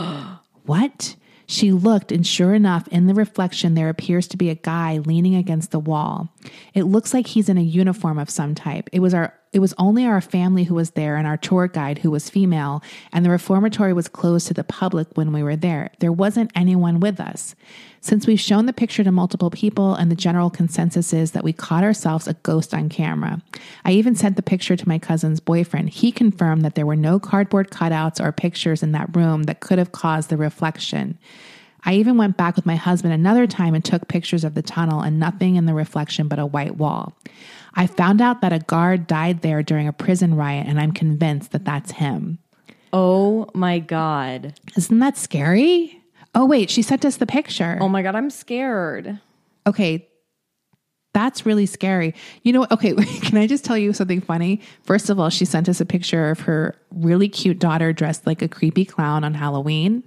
What? She looked, and sure enough, in the reflection, there appears to be a guy leaning against the wall. It looks like he's in a uniform of some type. It was our It was only our family who was there and our tour guide who was female, and the reformatory was closed to the public when we were there. There wasn't anyone with us. Since we've shown the picture to multiple people and the general consensus is that we caught ourselves a ghost on camera. I even sent the picture to my cousin's boyfriend. He confirmed that there were no cardboard cutouts or pictures in that room that could have caused the reflection. I even went back with my husband another time and took pictures of the tunnel and nothing in the reflection but a white wall. I found out that a guard died there during a prison riot, and I'm convinced that that's him. Oh my God. Isn't that scary? Oh, wait, she sent us the picture. Oh my God, I'm scared. Okay, that's really scary. You know, okay, can I just tell you something funny? First of all, she sent us a picture of her really cute daughter dressed like a creepy clown on Halloween.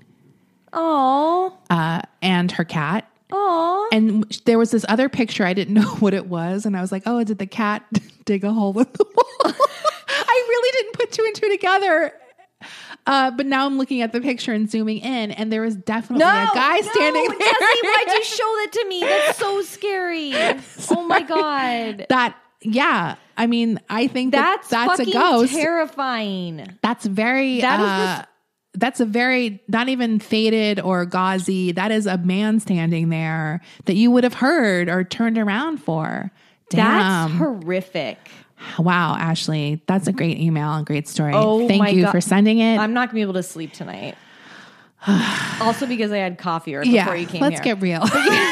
Oh. Uh, and her cat. Oh. And there was this other picture. I didn't know what it was. And I was like, oh, did the cat dig a hole in the wall? I really didn't put two and two together. Uh, but now I'm looking at the picture and zooming in, and there was definitely no, a guy no, standing there. Jesse, why'd you show that to me? That's so scary. Oh my God. That, yeah. I mean, I think that That's that's a fucking ghost. terrifying. That's very, That is uh, the- that's a very, not even faded or gauzy. That is a man standing there that you would have heard or turned around for. That's Damn. horrific. Wow, Ashley, that's a great email and great story. Oh Thank my you God. for sending it. I'm not gonna be able to sleep tonight. Also because I had coffee right yeah, before you came let's here. get real.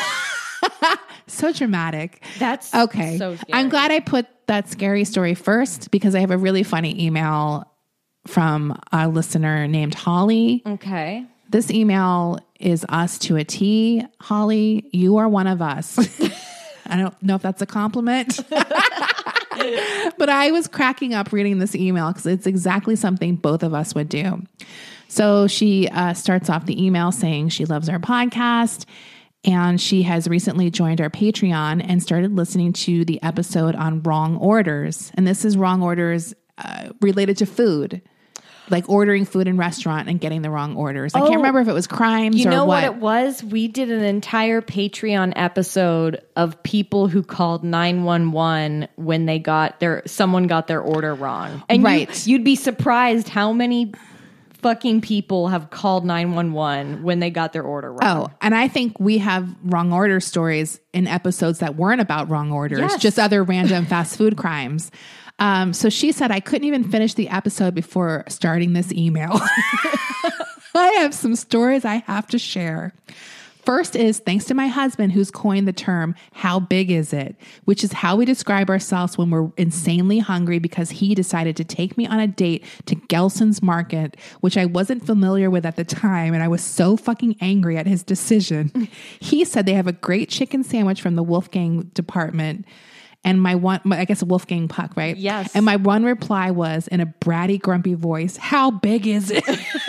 So dramatic. That's okay. so scary. I'm glad I put that scary story first because I have a really funny email from a listener named Holly. Okay. This email is us to a T. Holly, you are one of us. I don't know if that's a compliment. But I was cracking up reading this email because it's exactly something both of us would do. So she uh, starts off the email saying she loves our podcast and she has recently joined our Patreon and started listening to the episode on wrong orders. And this is wrong orders uh, related to food, like ordering food in restaurant and getting the wrong orders. I Oh, can't remember if it was crimes You or know what. what it was? We did an entire Patreon episode of people who called nine one one when they got their someone got their order wrong. And Right. you, you'd be surprised how many fucking people have called nine one one when they got their order wrong. Oh, and I think we have wrong order stories in episodes that weren't about wrong orders, Yes. just other random fast food crimes. Um, so she said, I couldn't even finish the episode before starting this email. I have some stories I have to share. First is thanks to my husband who's coined the term, how big is it? Which is how we describe ourselves when we're insanely hungry because he decided to take me on a date to Gelson's Market, which I wasn't familiar with at the time. And I was so fucking angry at his decision. He said they have a great chicken sandwich from the Wolfgang department. And my one, my, I guess Wolfgang Puck, right? Yes. And my one reply was in a bratty, grumpy voice, how big is it?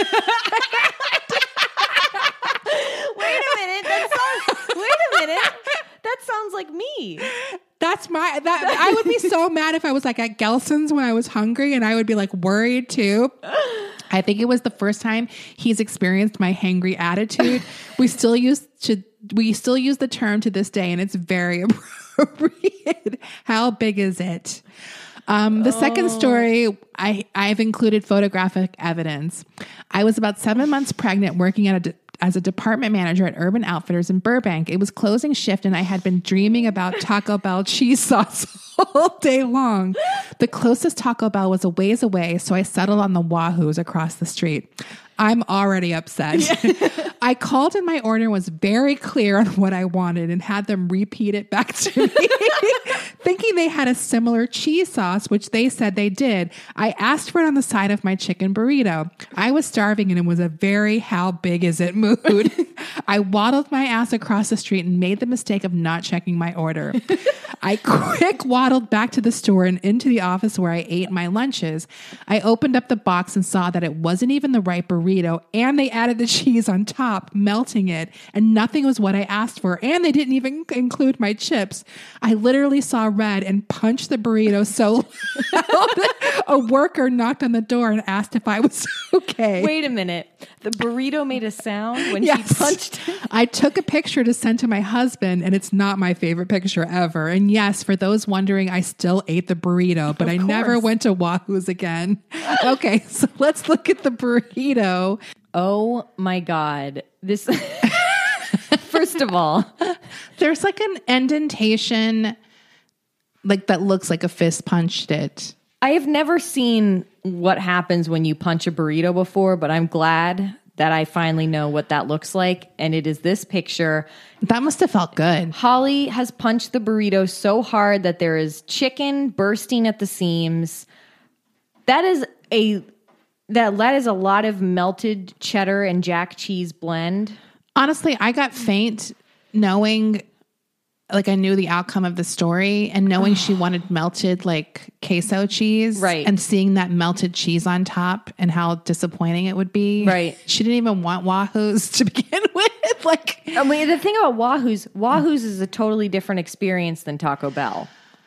Wait a minute. That sounds, wait a minute. That sounds like me. That's my, that I would be so mad if I was like at Gelson's when I was hungry and I would be like worried too. I think it was the first time he's experienced my hangry attitude. We still use to, we still use the term to this day and it's very appropriate. How big is it? Um, the oh. second story, I, I've included photographic evidence. I was about seven months pregnant working at a de- as a department manager at Urban Outfitters in Burbank. It was closing shift and I had been dreaming about Taco Bell cheese sauce all day long. The closest Taco Bell was a ways away, so I settled on the Wahoos across the street. I'm already upset. Yeah. I called and my order was very clear on what I wanted and had them repeat it back to me, thinking they had a similar cheese sauce, which they said they did. I asked for it on the side of my chicken burrito. I was starving and it was a very how big is it mood. I waddled my ass across the street and made the mistake of not checking my order. I quick waddled back to the store and into the office where I ate my lunches. I opened up the box and saw that it wasn't even the right burrito and they added the cheese on top, melting it, and nothing was what I asked for. And they didn't even include my chips. I literally saw red and punched the burrito so loud. A worker knocked on the door and asked if I was okay. Wait a minute. The burrito made a sound when Yes. she punched it. I took a picture to send to my husband, and it's not my favorite picture ever. And yes, for those wondering, I still ate the burrito, but I never went to Wahoo's again. Okay, so let's look at the burrito. Oh my God. This, first of all, There's like an indentation, like that looks like a fist punched it. I have never seen what happens when you punch a burrito before, but I'm glad that I finally know what that looks like. And it is this picture. That must have felt good. Holly has punched the burrito so hard that there is chicken bursting at the seams. That is a that that is a lot of melted cheddar and jack cheese blend. Honestly, I got faint knowing, like I knew the outcome of the story and knowing she wanted melted like queso cheese. Right. And seeing that melted cheese on top and how disappointing it would be. Right. She didn't even want Wahoo's to begin with. Like, I mean, the thing about Wahoo's, Wahoo's is a totally different experience than Taco Bell.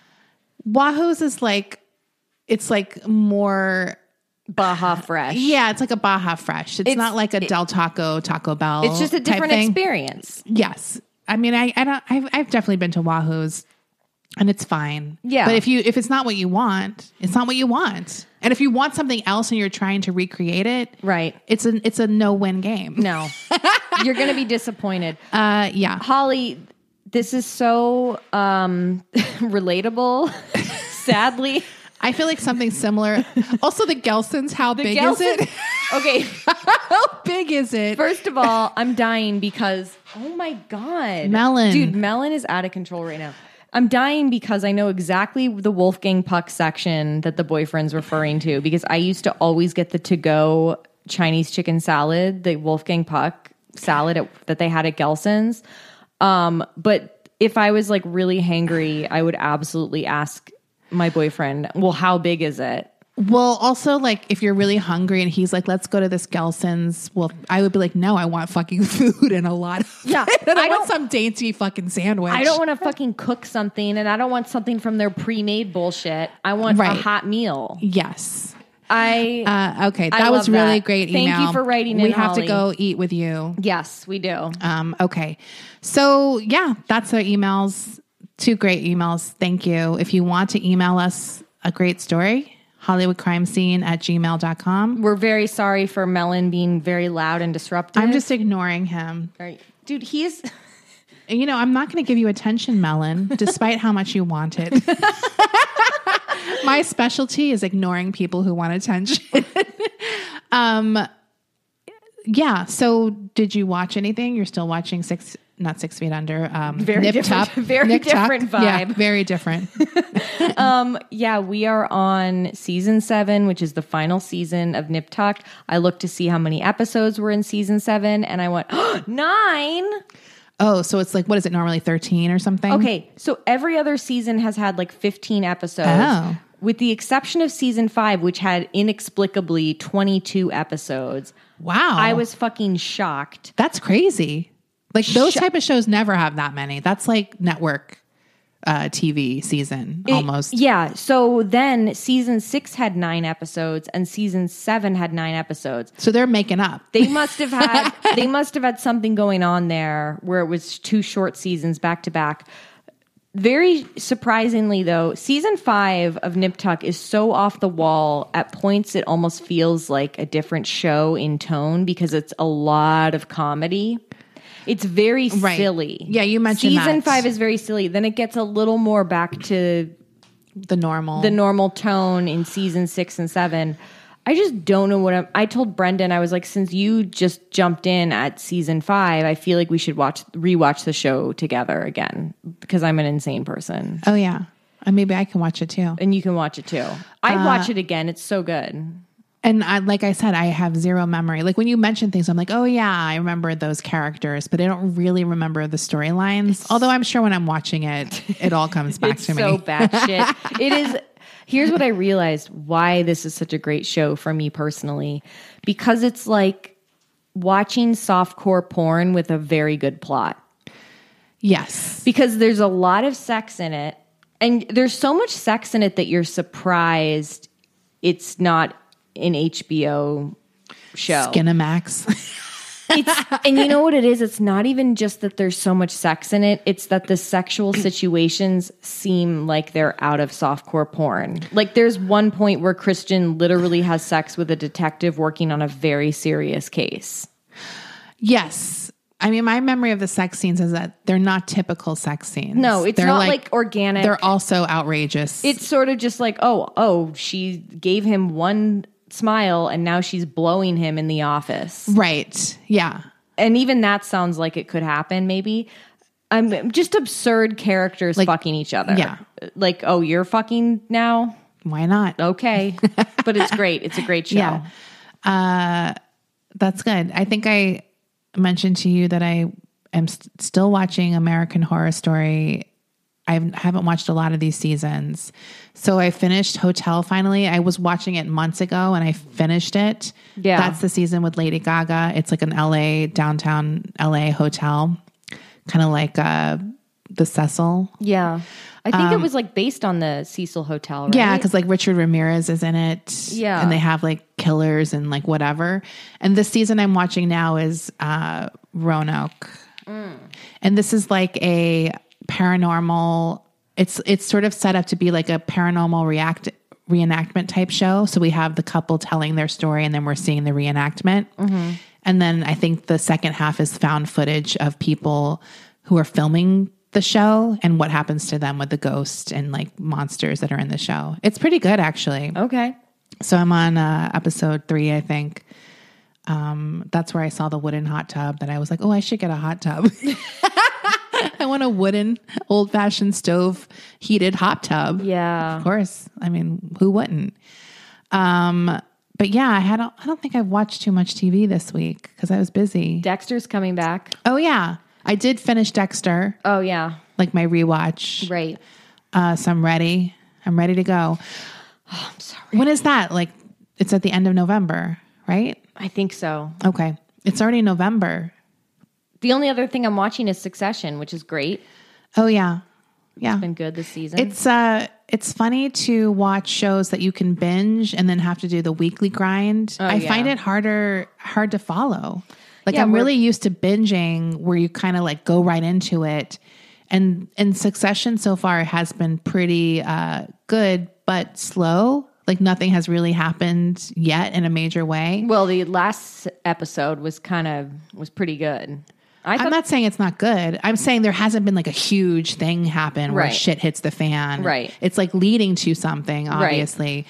Wahoo's is like, it's like more... Baja Fresh. Yeah, it's like a Baja Fresh. It's, It's- not like a it- Del Taco, Taco Bell. It's just a type different thing. experience. Yes. I mean, I, I don't, I've, I've definitely been to Wahoo's. And it's fine. Yeah. But if you if it's not what you want, it's not what you want. And if you want something else and you're trying to recreate it, Right. it's a it's a no-win game. No. You're going to be disappointed. Uh yeah. Holly, this is so um, relatable, sadly. I feel like something similar. Also the Gelsons, how big is Gelson- it? Okay. How big is it? First of all, I'm dying because, oh my God. Melon. Dude, Melon is out of control right now. I'm dying because I know exactly the Wolfgang Puck section that the boyfriend's referring to, because I used to always get the to-go Chinese chicken salad, the Wolfgang Puck salad at, that they had at Gelson's. Um, but if I was like really hangry, I would absolutely ask my boyfriend, well, how big is it? Well, also, like, if you're really hungry and he's like, let's go to this Gelson's, well, I would be like, no, I want fucking food and a lot of Yeah, it. And I, I want don't- some dainty fucking sandwich. I don't want to fucking cook something, and I don't want something from their pre-made bullshit. I want Right. a hot meal. Yes. I Uh, okay. I That was love really that. great Thank email. you for writing We in, have Holly. to go eat with you. yes, we do. Um, okay. So, yeah, that's our emails. Two great emails. Thank you. If you want to email us a great story, Hollywood Crime Scene at gmail dot com. We're very sorry for Melon being very loud and disruptive. I'm just ignoring him. Right. Dude, he is. You know, I'm not going to give you attention, Melon, despite how much you want it. My specialty is ignoring people who want attention. um, yeah. So, did you watch anything? You're still watching Six, not Six Feet Under. Um, Very Nip different- Tuck. very Nip Tuck. different Yeah, vibe. very different. Um, yeah, we are on season seven, which is the final season of Nip Tuck. I looked to see how many episodes were in season seven, and I went, oh, nine. Oh, so it's like, what is it normally, thirteen or something? Okay, so every other season has had like fifteen episodes. Oh. With the exception of season five, which had inexplicably twenty-two episodes. Wow. I was fucking shocked. That's crazy. Like those Sh- type of shows never have that many. That's like network uh, T V season It- almost. Yeah. So then season six had nine episodes and season seven had nine episodes. So they're making up. They must have had they must have had something going on there where it was two short seasons back to back. Very surprisingly, though, season five of Nip Tuck is so off the wall. At points, it almost feels like a different show in tone because it's a lot of comedy. It's very Right. silly. Yeah, you mentioned season that. five is very silly. Then it gets a little more back to The normal. the normal tone in season six and seven. I just don't know what I'm. I told Brendan, I was like, since you just jumped in at season five, I feel like we should watch rewatch the show together again because I'm an insane person, Oh yeah. Uh, maybe I can watch it too. and you can watch it too. I'd Uh, watch it again. It's so good. And I, like I said, I have zero memory. Like when you mention things, I'm like, oh yeah, I remember those characters, but I don't really remember the storylines. Although I'm sure when I'm watching it, it all comes back It's to so me. batshit. It is. Here's what I realized why this is such a great show for me personally, because it's like watching softcore porn with a very good plot. Yes. Because there's a lot of sex in it, and there's so much sex in it that you're surprised it's not an H B O show. Skinamax. It's, and you know what it is? It's not even just that there's so much sex in it. It's that the sexual situations seem like they're out of softcore porn. Like there's one point where Christian literally has sex with a detective working on a very serious case. Yes. I mean, my memory of the sex scenes is that they're not typical sex scenes. No, it's They're not like organic. They're also outrageous. It's sort of just like, oh, oh, she gave him one smile and now she's blowing him in the office. right. Yeah. And even that sounds like it could happen, maybe. Um, just absurd characters Like- fucking each other. yeah. Like, oh, you're fucking now? Why not? Okay. But it's great. It's a great show. Yeah. Uh, that's good. I think I mentioned to you that I am st- still watching American Horror Story. I haven't watched a lot of these seasons. So I finished Hotel finally. I was watching it months ago and I finished it. Yeah. That's the season with Lady Gaga. It's like an L A, downtown L A hotel. Kind of like uh, the Cecil. Yeah. I think it was like based on the Cecil Hotel, right? Um, Yeah, because like Richard Ramirez is in it. Yeah. And they have like killers and like whatever. And this season I'm watching now is uh, Roanoke. Mm. And this is like a paranormal it's it's sort of set up to be like a paranormal react reenactment type show. So we have the couple telling their story, and then we're seeing the reenactment. Mm-hmm. And then I think the second half is found footage of people who are filming the show and what happens to them with the ghost and like monsters that are in the show. It's pretty good, actually. Okay. So I'm on uh, episode three, I think. Um, that's where I saw the wooden hot tub that I was like, oh, I should get a hot tub. I want a wooden old fashioned stove heated hot tub. Yeah. Of course. I mean, who wouldn't? Um, but yeah, I had, I don't think I've watched too much T V this week because I was busy. Dexter's coming back. Oh yeah. I did finish Dexter, Oh, yeah. like my rewatch. Right. Uh, so I'm ready. I'm ready to go. Oh, I'm sorry. When is that? Like, it's at the end of November, right? I think so. Okay. It's already November. The only other thing I'm watching is Succession, which is great. Oh yeah. Yeah. It's been good this season. It's uh it's funny to watch shows that you can binge and then have to do the weekly grind. Oh, I yeah. find it harder hard to follow. Like Yeah, I'm we're- really used to binging where you kind of like go right into it. And and Succession so far has been pretty uh good but slow. Like nothing has really happened yet in a major way. well, the last episode was kind of was pretty good. I I'm thought, not saying it's not good. I'm saying there hasn't been like a huge thing happen where Right. shit hits the fan. Right. It's like leading to something, obviously.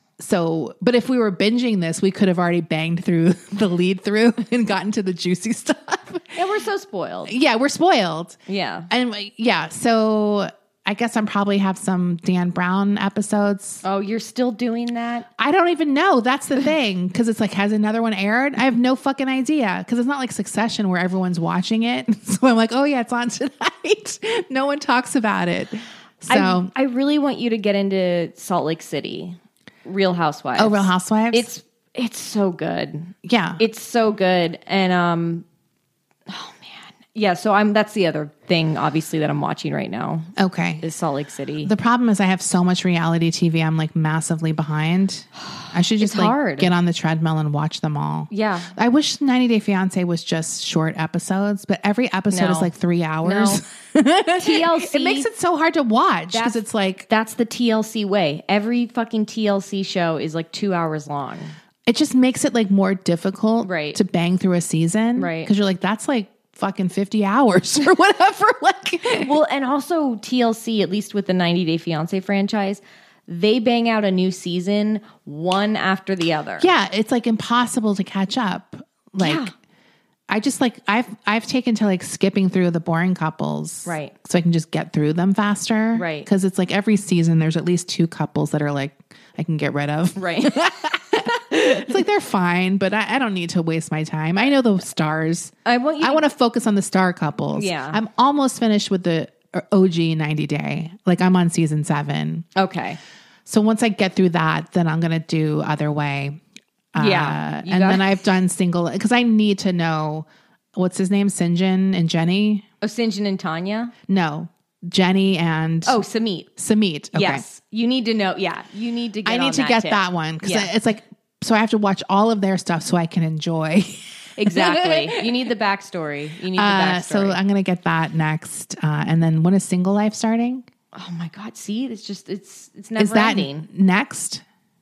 So, but if we were binging this, we could have already banged through the lead through and gotten to the juicy stuff. yeah, we're so spoiled. Yeah, we're spoiled. Yeah. And yeah, so I guess I'm probably have some Dan Brown episodes. Oh, you're still doing that? I don't even know. That's the thing. Cause it's like, has another one aired? I have no fucking idea. Cause it's not like Succession where everyone's watching it. So I'm like, oh yeah, it's on tonight. No one talks about it. So, I, I really want you to get into Salt Lake City, Real Housewives. oh, Real Housewives? It's it's so good. yeah. It's so good, and um, oh man, yeah. So I'm that's the other thing, obviously, that I'm watching right now okay. is Salt Lake City. The problem is I have so much reality T V. I'm like massively behind. I should just It's like hard. get on the treadmill and watch them all. Yeah. I wish ninety Day Fiance was just short episodes, but every episode No. is like three hours. T L C. It makes it so hard to watch because That's- it's like, That's the T L C way. Every fucking T L C show is like two hours long. it just makes it like more difficult Right. to bang through a season. Right. Because you're like, that's like fucking fifty hours or whatever. Like, Well, and also T L C, at least with the ninety Day Fiance franchise, they bang out a new season one after the other. yeah, it's like impossible to catch up. Like, Yeah. I just like, I've, I've taken to like skipping through the boring couples. Right. So I can just get through them faster. Right. Cause it's like every season there's at least two couples that are like, I can get rid of. Right. It's like, they're fine, but I, I don't need to waste my time. I know the stars. I want you I to- want to focus on the star couples. Yeah. I'm almost finished with the O G ninety Day. Like I'm on season seven. Okay. So once I get through that, then I'm going to do Other Way. Yeah. Uh, You and got- then I've done single because I need to know what's his name, Sinjin and Jenny. Oh, Sinjin and Tanya? No, Jenny and Oh, Samit. Samit. Okay. Yes. You need to know. Yeah. You need to get I need on to that get tip. that one because Yeah. it's like, so I have to watch all of their stuff so I can enjoy. Exactly. You need the backstory. You need the Uh, backstory. so I'm going to get that next. Uh, and then when is Single Life starting? oh my God. See, it's just, it's, it's never Is that ending. next?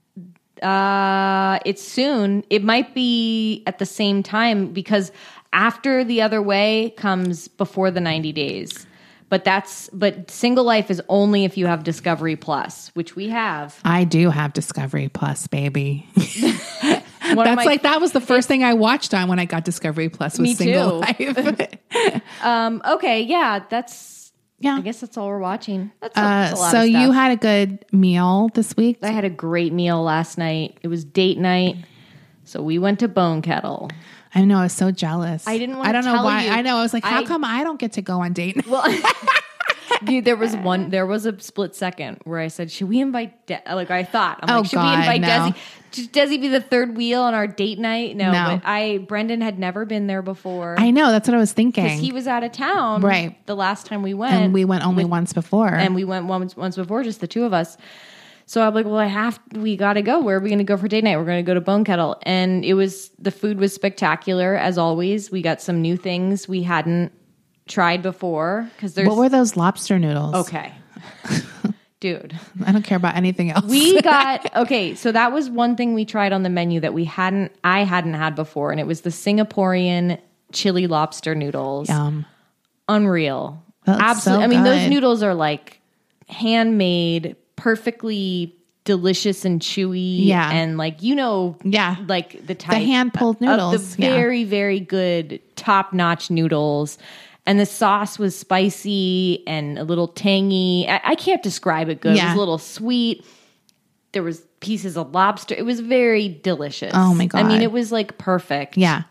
Uh, it's soon. It might be at the same time because after The Other Way comes Before the ninety days. But that's but Single Life is only if you have Discovery Plus, which we have. I do have Discovery Plus, baby. One of That's my- like that was the first thing I watched on when I got Discovery Plus was Me Single too. Life. um. Okay. Yeah. That's. Yeah. I guess that's all we're watching. That's a, Uh, that's a lot so of stuff. you had a good meal this week. I had a great meal last night. It was date night, so we went to Bone Kettle. I know I was so jealous. I didn't wanna I don't know tell why. you. I know. I was like, how I- come I don't get to go on date? Well, dude, there was one. There was a split second where I said, "Should we invite?" De-? Like I thought, I'm Oh, like, "Should God, we invite no. Desi? Should Desi be the third wheel on our date night?" No, No. but I Brendan had never been there before I know. That's what I was because thinking. he was out of town. Right. The last time we went, and we went only once before. and we went once once before, just the two of us. So I'm like, well, I have, we got to go. Where are we going to go for date night? We're going to go to Bone Kettle. And it was, the food was spectacular as always. We got some new things we hadn't tried before. Cause there's, what were those lobster noodles? okay. Dude. I don't care about anything else. We got, okay, so that was one thing we tried on the menu that we hadn't, I hadn't had before, and it was the Singaporean chili lobster noodles. Yum. Unreal. That looks Absolutely. so I mean, those good. noodles are like handmade, perfectly delicious and chewy. Yeah. And like, you know, Yeah. like the type hand-pulled of noodles, the yeah. very, very good top-notch noodles. And the sauce was spicy and a little tangy. I, I can't describe it good. It Yeah. was a little sweet. There was pieces of lobster. It was very delicious. Oh, my I mean, God. it was like perfect. Yeah.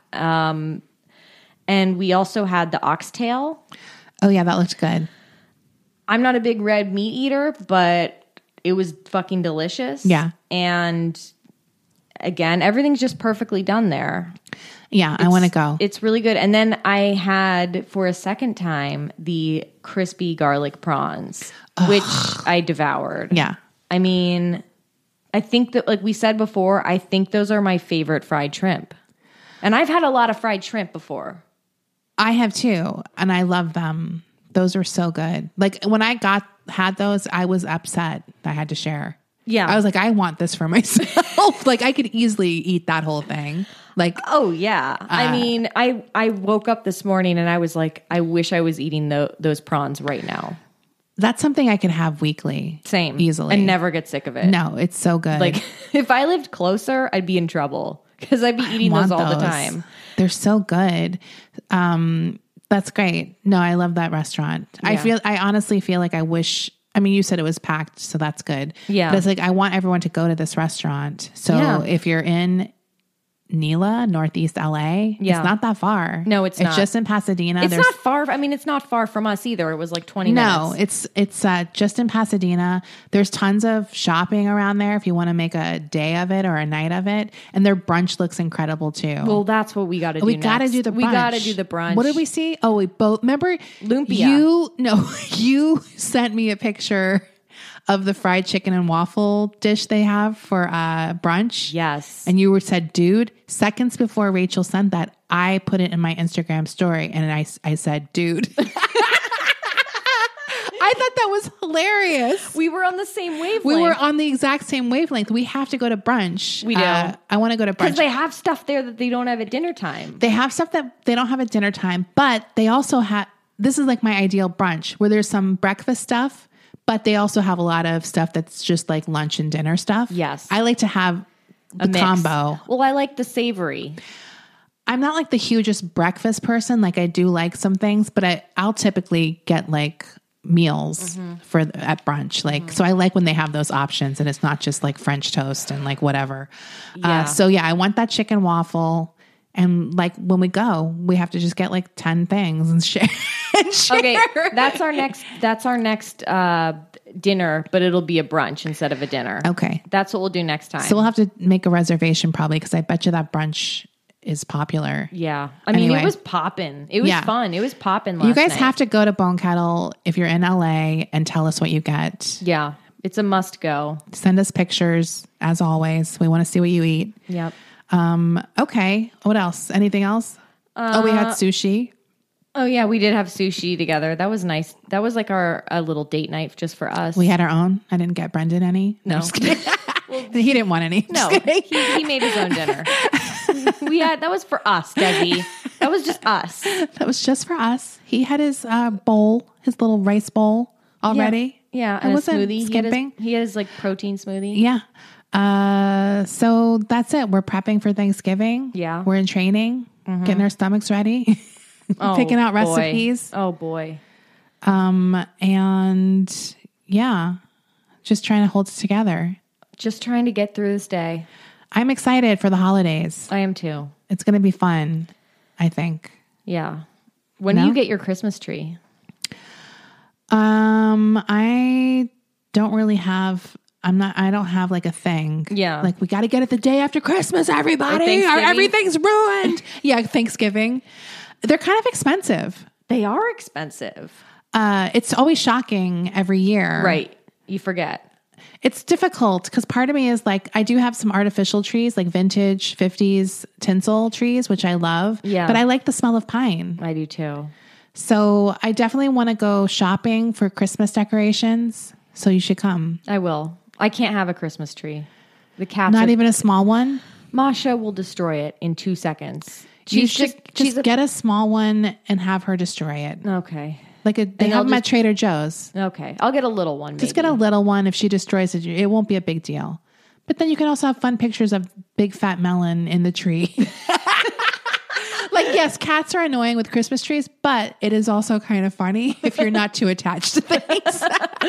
And we also had the oxtail. Oh, yeah, that looked good. I'm not a big red meat eater, but it was fucking delicious. Yeah. And again, everything's just perfectly done there. Yeah, I want to go. It's really good. And then I had, for a second time, the crispy garlic prawns, which I devoured. Yeah. I mean, I think that, like we said before, I think those are my favorite fried shrimp. And I've had a lot of fried shrimp before. I have too, and I love them. Those are so good. Like when I got had those, I was upset that I had to share. Yeah. I was like, I want this for myself. Like I could easily eat that whole thing. Like, Oh yeah. I mean, I I woke up this morning and I was like, I wish I was eating tho- those prawns right now. that's something I could have weekly. Same. Easily. And never get sick of it. No, it's so good. Like if I lived closer, I'd be in trouble because I'd be eating want those all the those. time. They're so good. Um, that's great. No, I love that restaurant. I Yeah. feel, I honestly feel like I wish, I mean, you said it was packed, so that's good. Yeah. But it's like, I want everyone to go to this restaurant. So Yeah. if you're in Neela, Northeast L A, Yeah. it's not that far. No, it's It's not. just in Pasadena. It's There's- not far. I mean, it's not far from us either. It was like twenty No, minutes. it's it's uh, just in Pasadena. There's tons of shopping around there if you want to make a day of it or a night of it. And their brunch looks incredible too. Well, that's what we got to do. we got to next. do the brunch. We got to do the brunch. What did we see? Oh, we both remember Lumpia. You no, you sent me a picture of the fried chicken and waffle dish they have for uh, brunch. Yes. And you were said, dude, seconds before Rachel sent that, I put it in my Instagram story and I, I said, dude. I thought that was hilarious. we were on the same wavelength. We were on the exact same wavelength. We have to go to brunch. We do. Uh, I want to go to because brunch. they have stuff there that they don't have at dinner time. They have stuff that they don't have at dinner time, but they also have, this is like my ideal brunch where there's some breakfast stuff, but they also have a lot of stuff that's just like lunch and dinner stuff. Yes. I like to have the A mix. combo. Well, I like the savory. I'm not like the hugest breakfast person. Like I do like some things, but I, I'll typically get like meals Mm-hmm. for at brunch. Like, so I like when they have those options and it's not just like French toast and like whatever. Yeah. Uh, so yeah, I want that chicken waffle. And like when we go, we have to just get like ten things and share. and share. Okay, that's our next. That's our next uh, dinner, but it'll be a brunch instead of a dinner. Okay. That's what we'll do next time. So we'll have to make a reservation probably because I bet you that brunch is popular. yeah, I mean, Anyway. it was popping. It was Yeah. fun. It was popping. Last You guys night. have to go to Bone Kettle if you're in L A and tell us what you get. Yeah, it's a must go. Send us pictures as always. We want to see what you eat. Yep. Um, okay. What else? Anything else? oh, we had sushi. Oh yeah, we did have sushi together. That was nice. That was like our a little date night just for us. We had our own. I didn't get Brendan any. no, Just kidding. He didn't want any. no. Just kidding. He, he made his own dinner. we had that was for us, Desi. That was just us. That was just for us. He had his uh, bowl, his little rice bowl already. Yeah, I and a wasn't smoothie. He had, his, skimping. he had his like protein smoothie. Yeah. Uh, so that's it. We're prepping for Thanksgiving. Yeah. We're in training, getting our stomachs ready, Oh, picking out boy. recipes. Oh boy. Um, and yeah, just trying to hold it together. Just trying to get through this day. I'm excited for the holidays. I am too. It's going to be fun, I think. Yeah. When No? do you get your Christmas tree? Um, I don't really have. I'm not. I don't have like a thing. Yeah. Like we got to get it the day after Christmas, everybody, or Thanksgiving? everything's ruined. Yeah, Thanksgiving. They're kind of expensive. They are expensive. Uh, it's always shocking every year. Right. You forget. It's difficult because part of me is like, I do have some artificial trees, like vintage fifties tinsel trees, which I love. Yeah. But I like the smell of pine. I do too. So I definitely want to go shopping for Christmas decorations. So you should come. I will. I can't have a Christmas tree. The cats Not are, even a small one? Masha will destroy it in two seconds. You She's should just, just she's a, get a small one and have her destroy it. okay. Like a, they And have I'll them at just- Trader Joe's. Okay. I'll get a little one. Just get a little one. If she destroys it, it won't be a big deal. But then you can also have fun pictures of big fat melon in the tree. Like, yes, cats are annoying with Christmas trees, but it is also kind of funny if you're not too attached to things.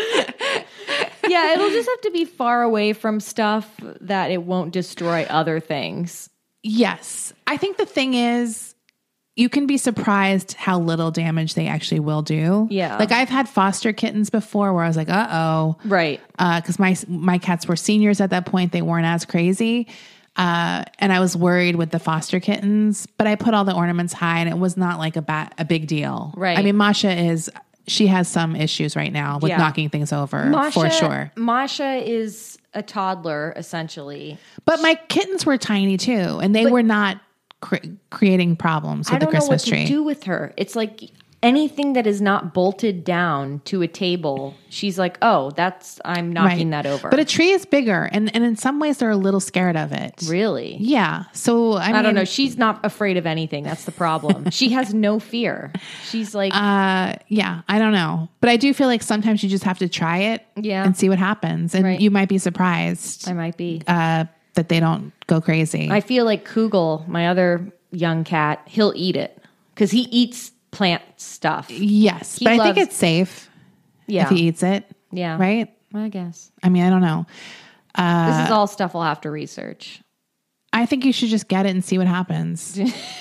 Yeah, it'll just have to be far away from stuff that it won't destroy other things. Yes. I think the thing is, you can be surprised how little damage they actually will do. Yeah. Like I've had foster kittens before where I was like, uh-oh. Right. Because my my cats were seniors at that point. They weren't as crazy. Uh, and I was worried with the foster kittens. But I put all the ornaments high and it was not like a, ba- a big deal. Right. I mean, Masha is... She has some issues right now with Yeah. knocking things over, Masha, for sure. Masha is a toddler, essentially. But my kittens were tiny too, and they But- were not cre- creating problems with I the don't know what Christmas to tree. do with her. It's like anything that is not bolted down to a table, she's like, oh, that's, I'm knocking that over. But a tree is bigger, and, and in some ways they're a little scared of it. Really? Yeah. So I, I, mean, don't know. She's not afraid of anything. That's the problem. She has no fear. She's like, Uh, yeah, I don't know, but I do feel like sometimes you just have to try it, Yeah. and see what happens, and Right. you might be surprised I might be. uh, that they don't go crazy. I feel like Kugel, my other young cat, he'll eat it because he eats plant stuff. yes, he but I think loves- it's safe Yeah. if he eats it. Yeah. Right. I guess. I mean, I don't know. This is all stuff I'll have to research. I think you should just get it and see what happens.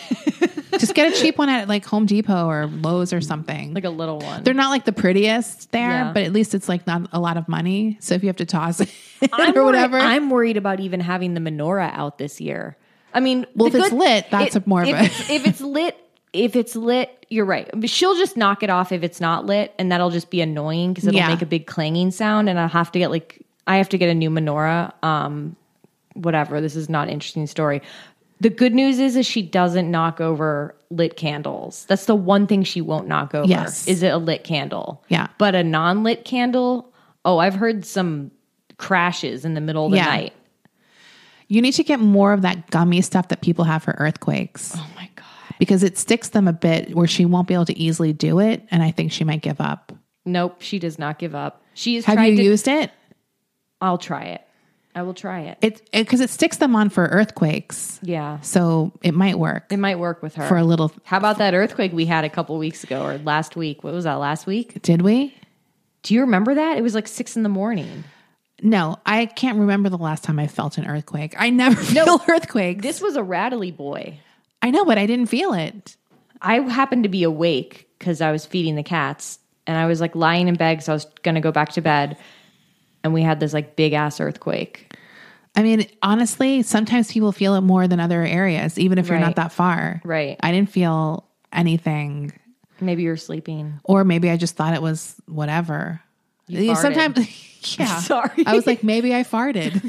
Just get a cheap one at like Home Depot or Lowe's or something. Like a little one. They're not like the prettiest there, Yeah. but at least it's like not a lot of money. So if you have to toss it I'm or whatever, Worried, I'm worried about even having the menorah out this year. I mean, Well, the if it's lit, that's a more of if a- it's, if it's lit, if it's lit, you're right. But she'll just knock it off if it's not lit, and that'll just be annoying because it'll Yeah. make a big clanging sound, and I'll have to get like I have to get a new menorah. Um, whatever. This is not an interesting story. The good news is, is she doesn't knock over lit candles. That's the one thing she won't knock over. Yes. Is it a lit candle? Yeah. But a non-lit candle, oh, I've heard some crashes in the middle of the Yeah. night. you need to get more of that gummy stuff that people have for earthquakes. Oh my God. Because it sticks them a bit where she won't be able to easily do it. And I think she might give up. Nope, she does not give up. She has Have tried you to, used it? I'll try it. I will try it. It because it, it sticks them on for earthquakes. Yeah. So it might work It might work with her. for a little. How about that earthquake we had a couple weeks ago or last week? What was that, last week? Did we? Do you remember that? It was like six in the morning. No, I can't remember the last time I felt an earthquake. I never feel earthquakes. This was a rattly boy. I know, but I didn't feel it. I happened to be awake because I was feeding the cats and I was like lying in bed because I was going to go back to bed. And we had this like big ass earthquake. I mean, honestly, sometimes people feel it more than other areas, even if you're Right. not that far. Right. I didn't feel anything. Maybe you were sleeping. Or maybe I just thought it was whatever. You farted. Sometimes, yeah. Sorry. I was like, maybe I farted.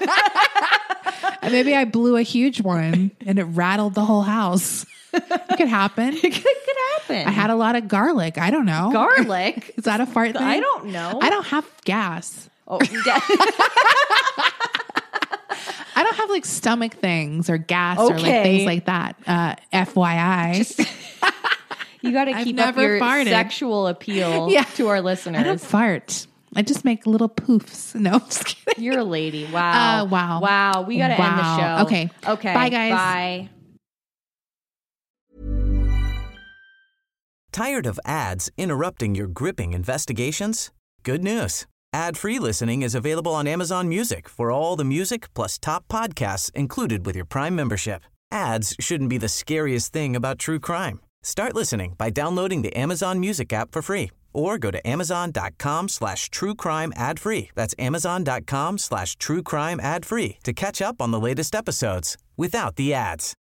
And maybe I blew a huge one and it rattled the whole house. It could happen. It could happen. I had a lot of garlic. I don't know. garlic. Is that a fart thing? I don't know. I don't have gas. Oh, yeah. I don't have like stomach things or gas or like Okay. things like that. Uh, F Y I. You got to I've keep up never your farted. sexual appeal Yeah. to our I don't listeners. fart. I just make little poofs. No, I'm just kidding. You're a lady. Wow. Uh, wow. Wow. We got to end the Wow. show. Okay. Okay. Bye, guys. Bye. Tired of ads interrupting your gripping investigations? Good news. Ad-free listening is available on Amazon Music for all the music plus top podcasts included with your Prime membership. Ads shouldn't be the scariest thing about true crime. Start listening by downloading the Amazon Music app for free or go to amazon.com slash true crime ad free. That's amazon.com slash true crime ad free to catch up on the latest episodes without the ads.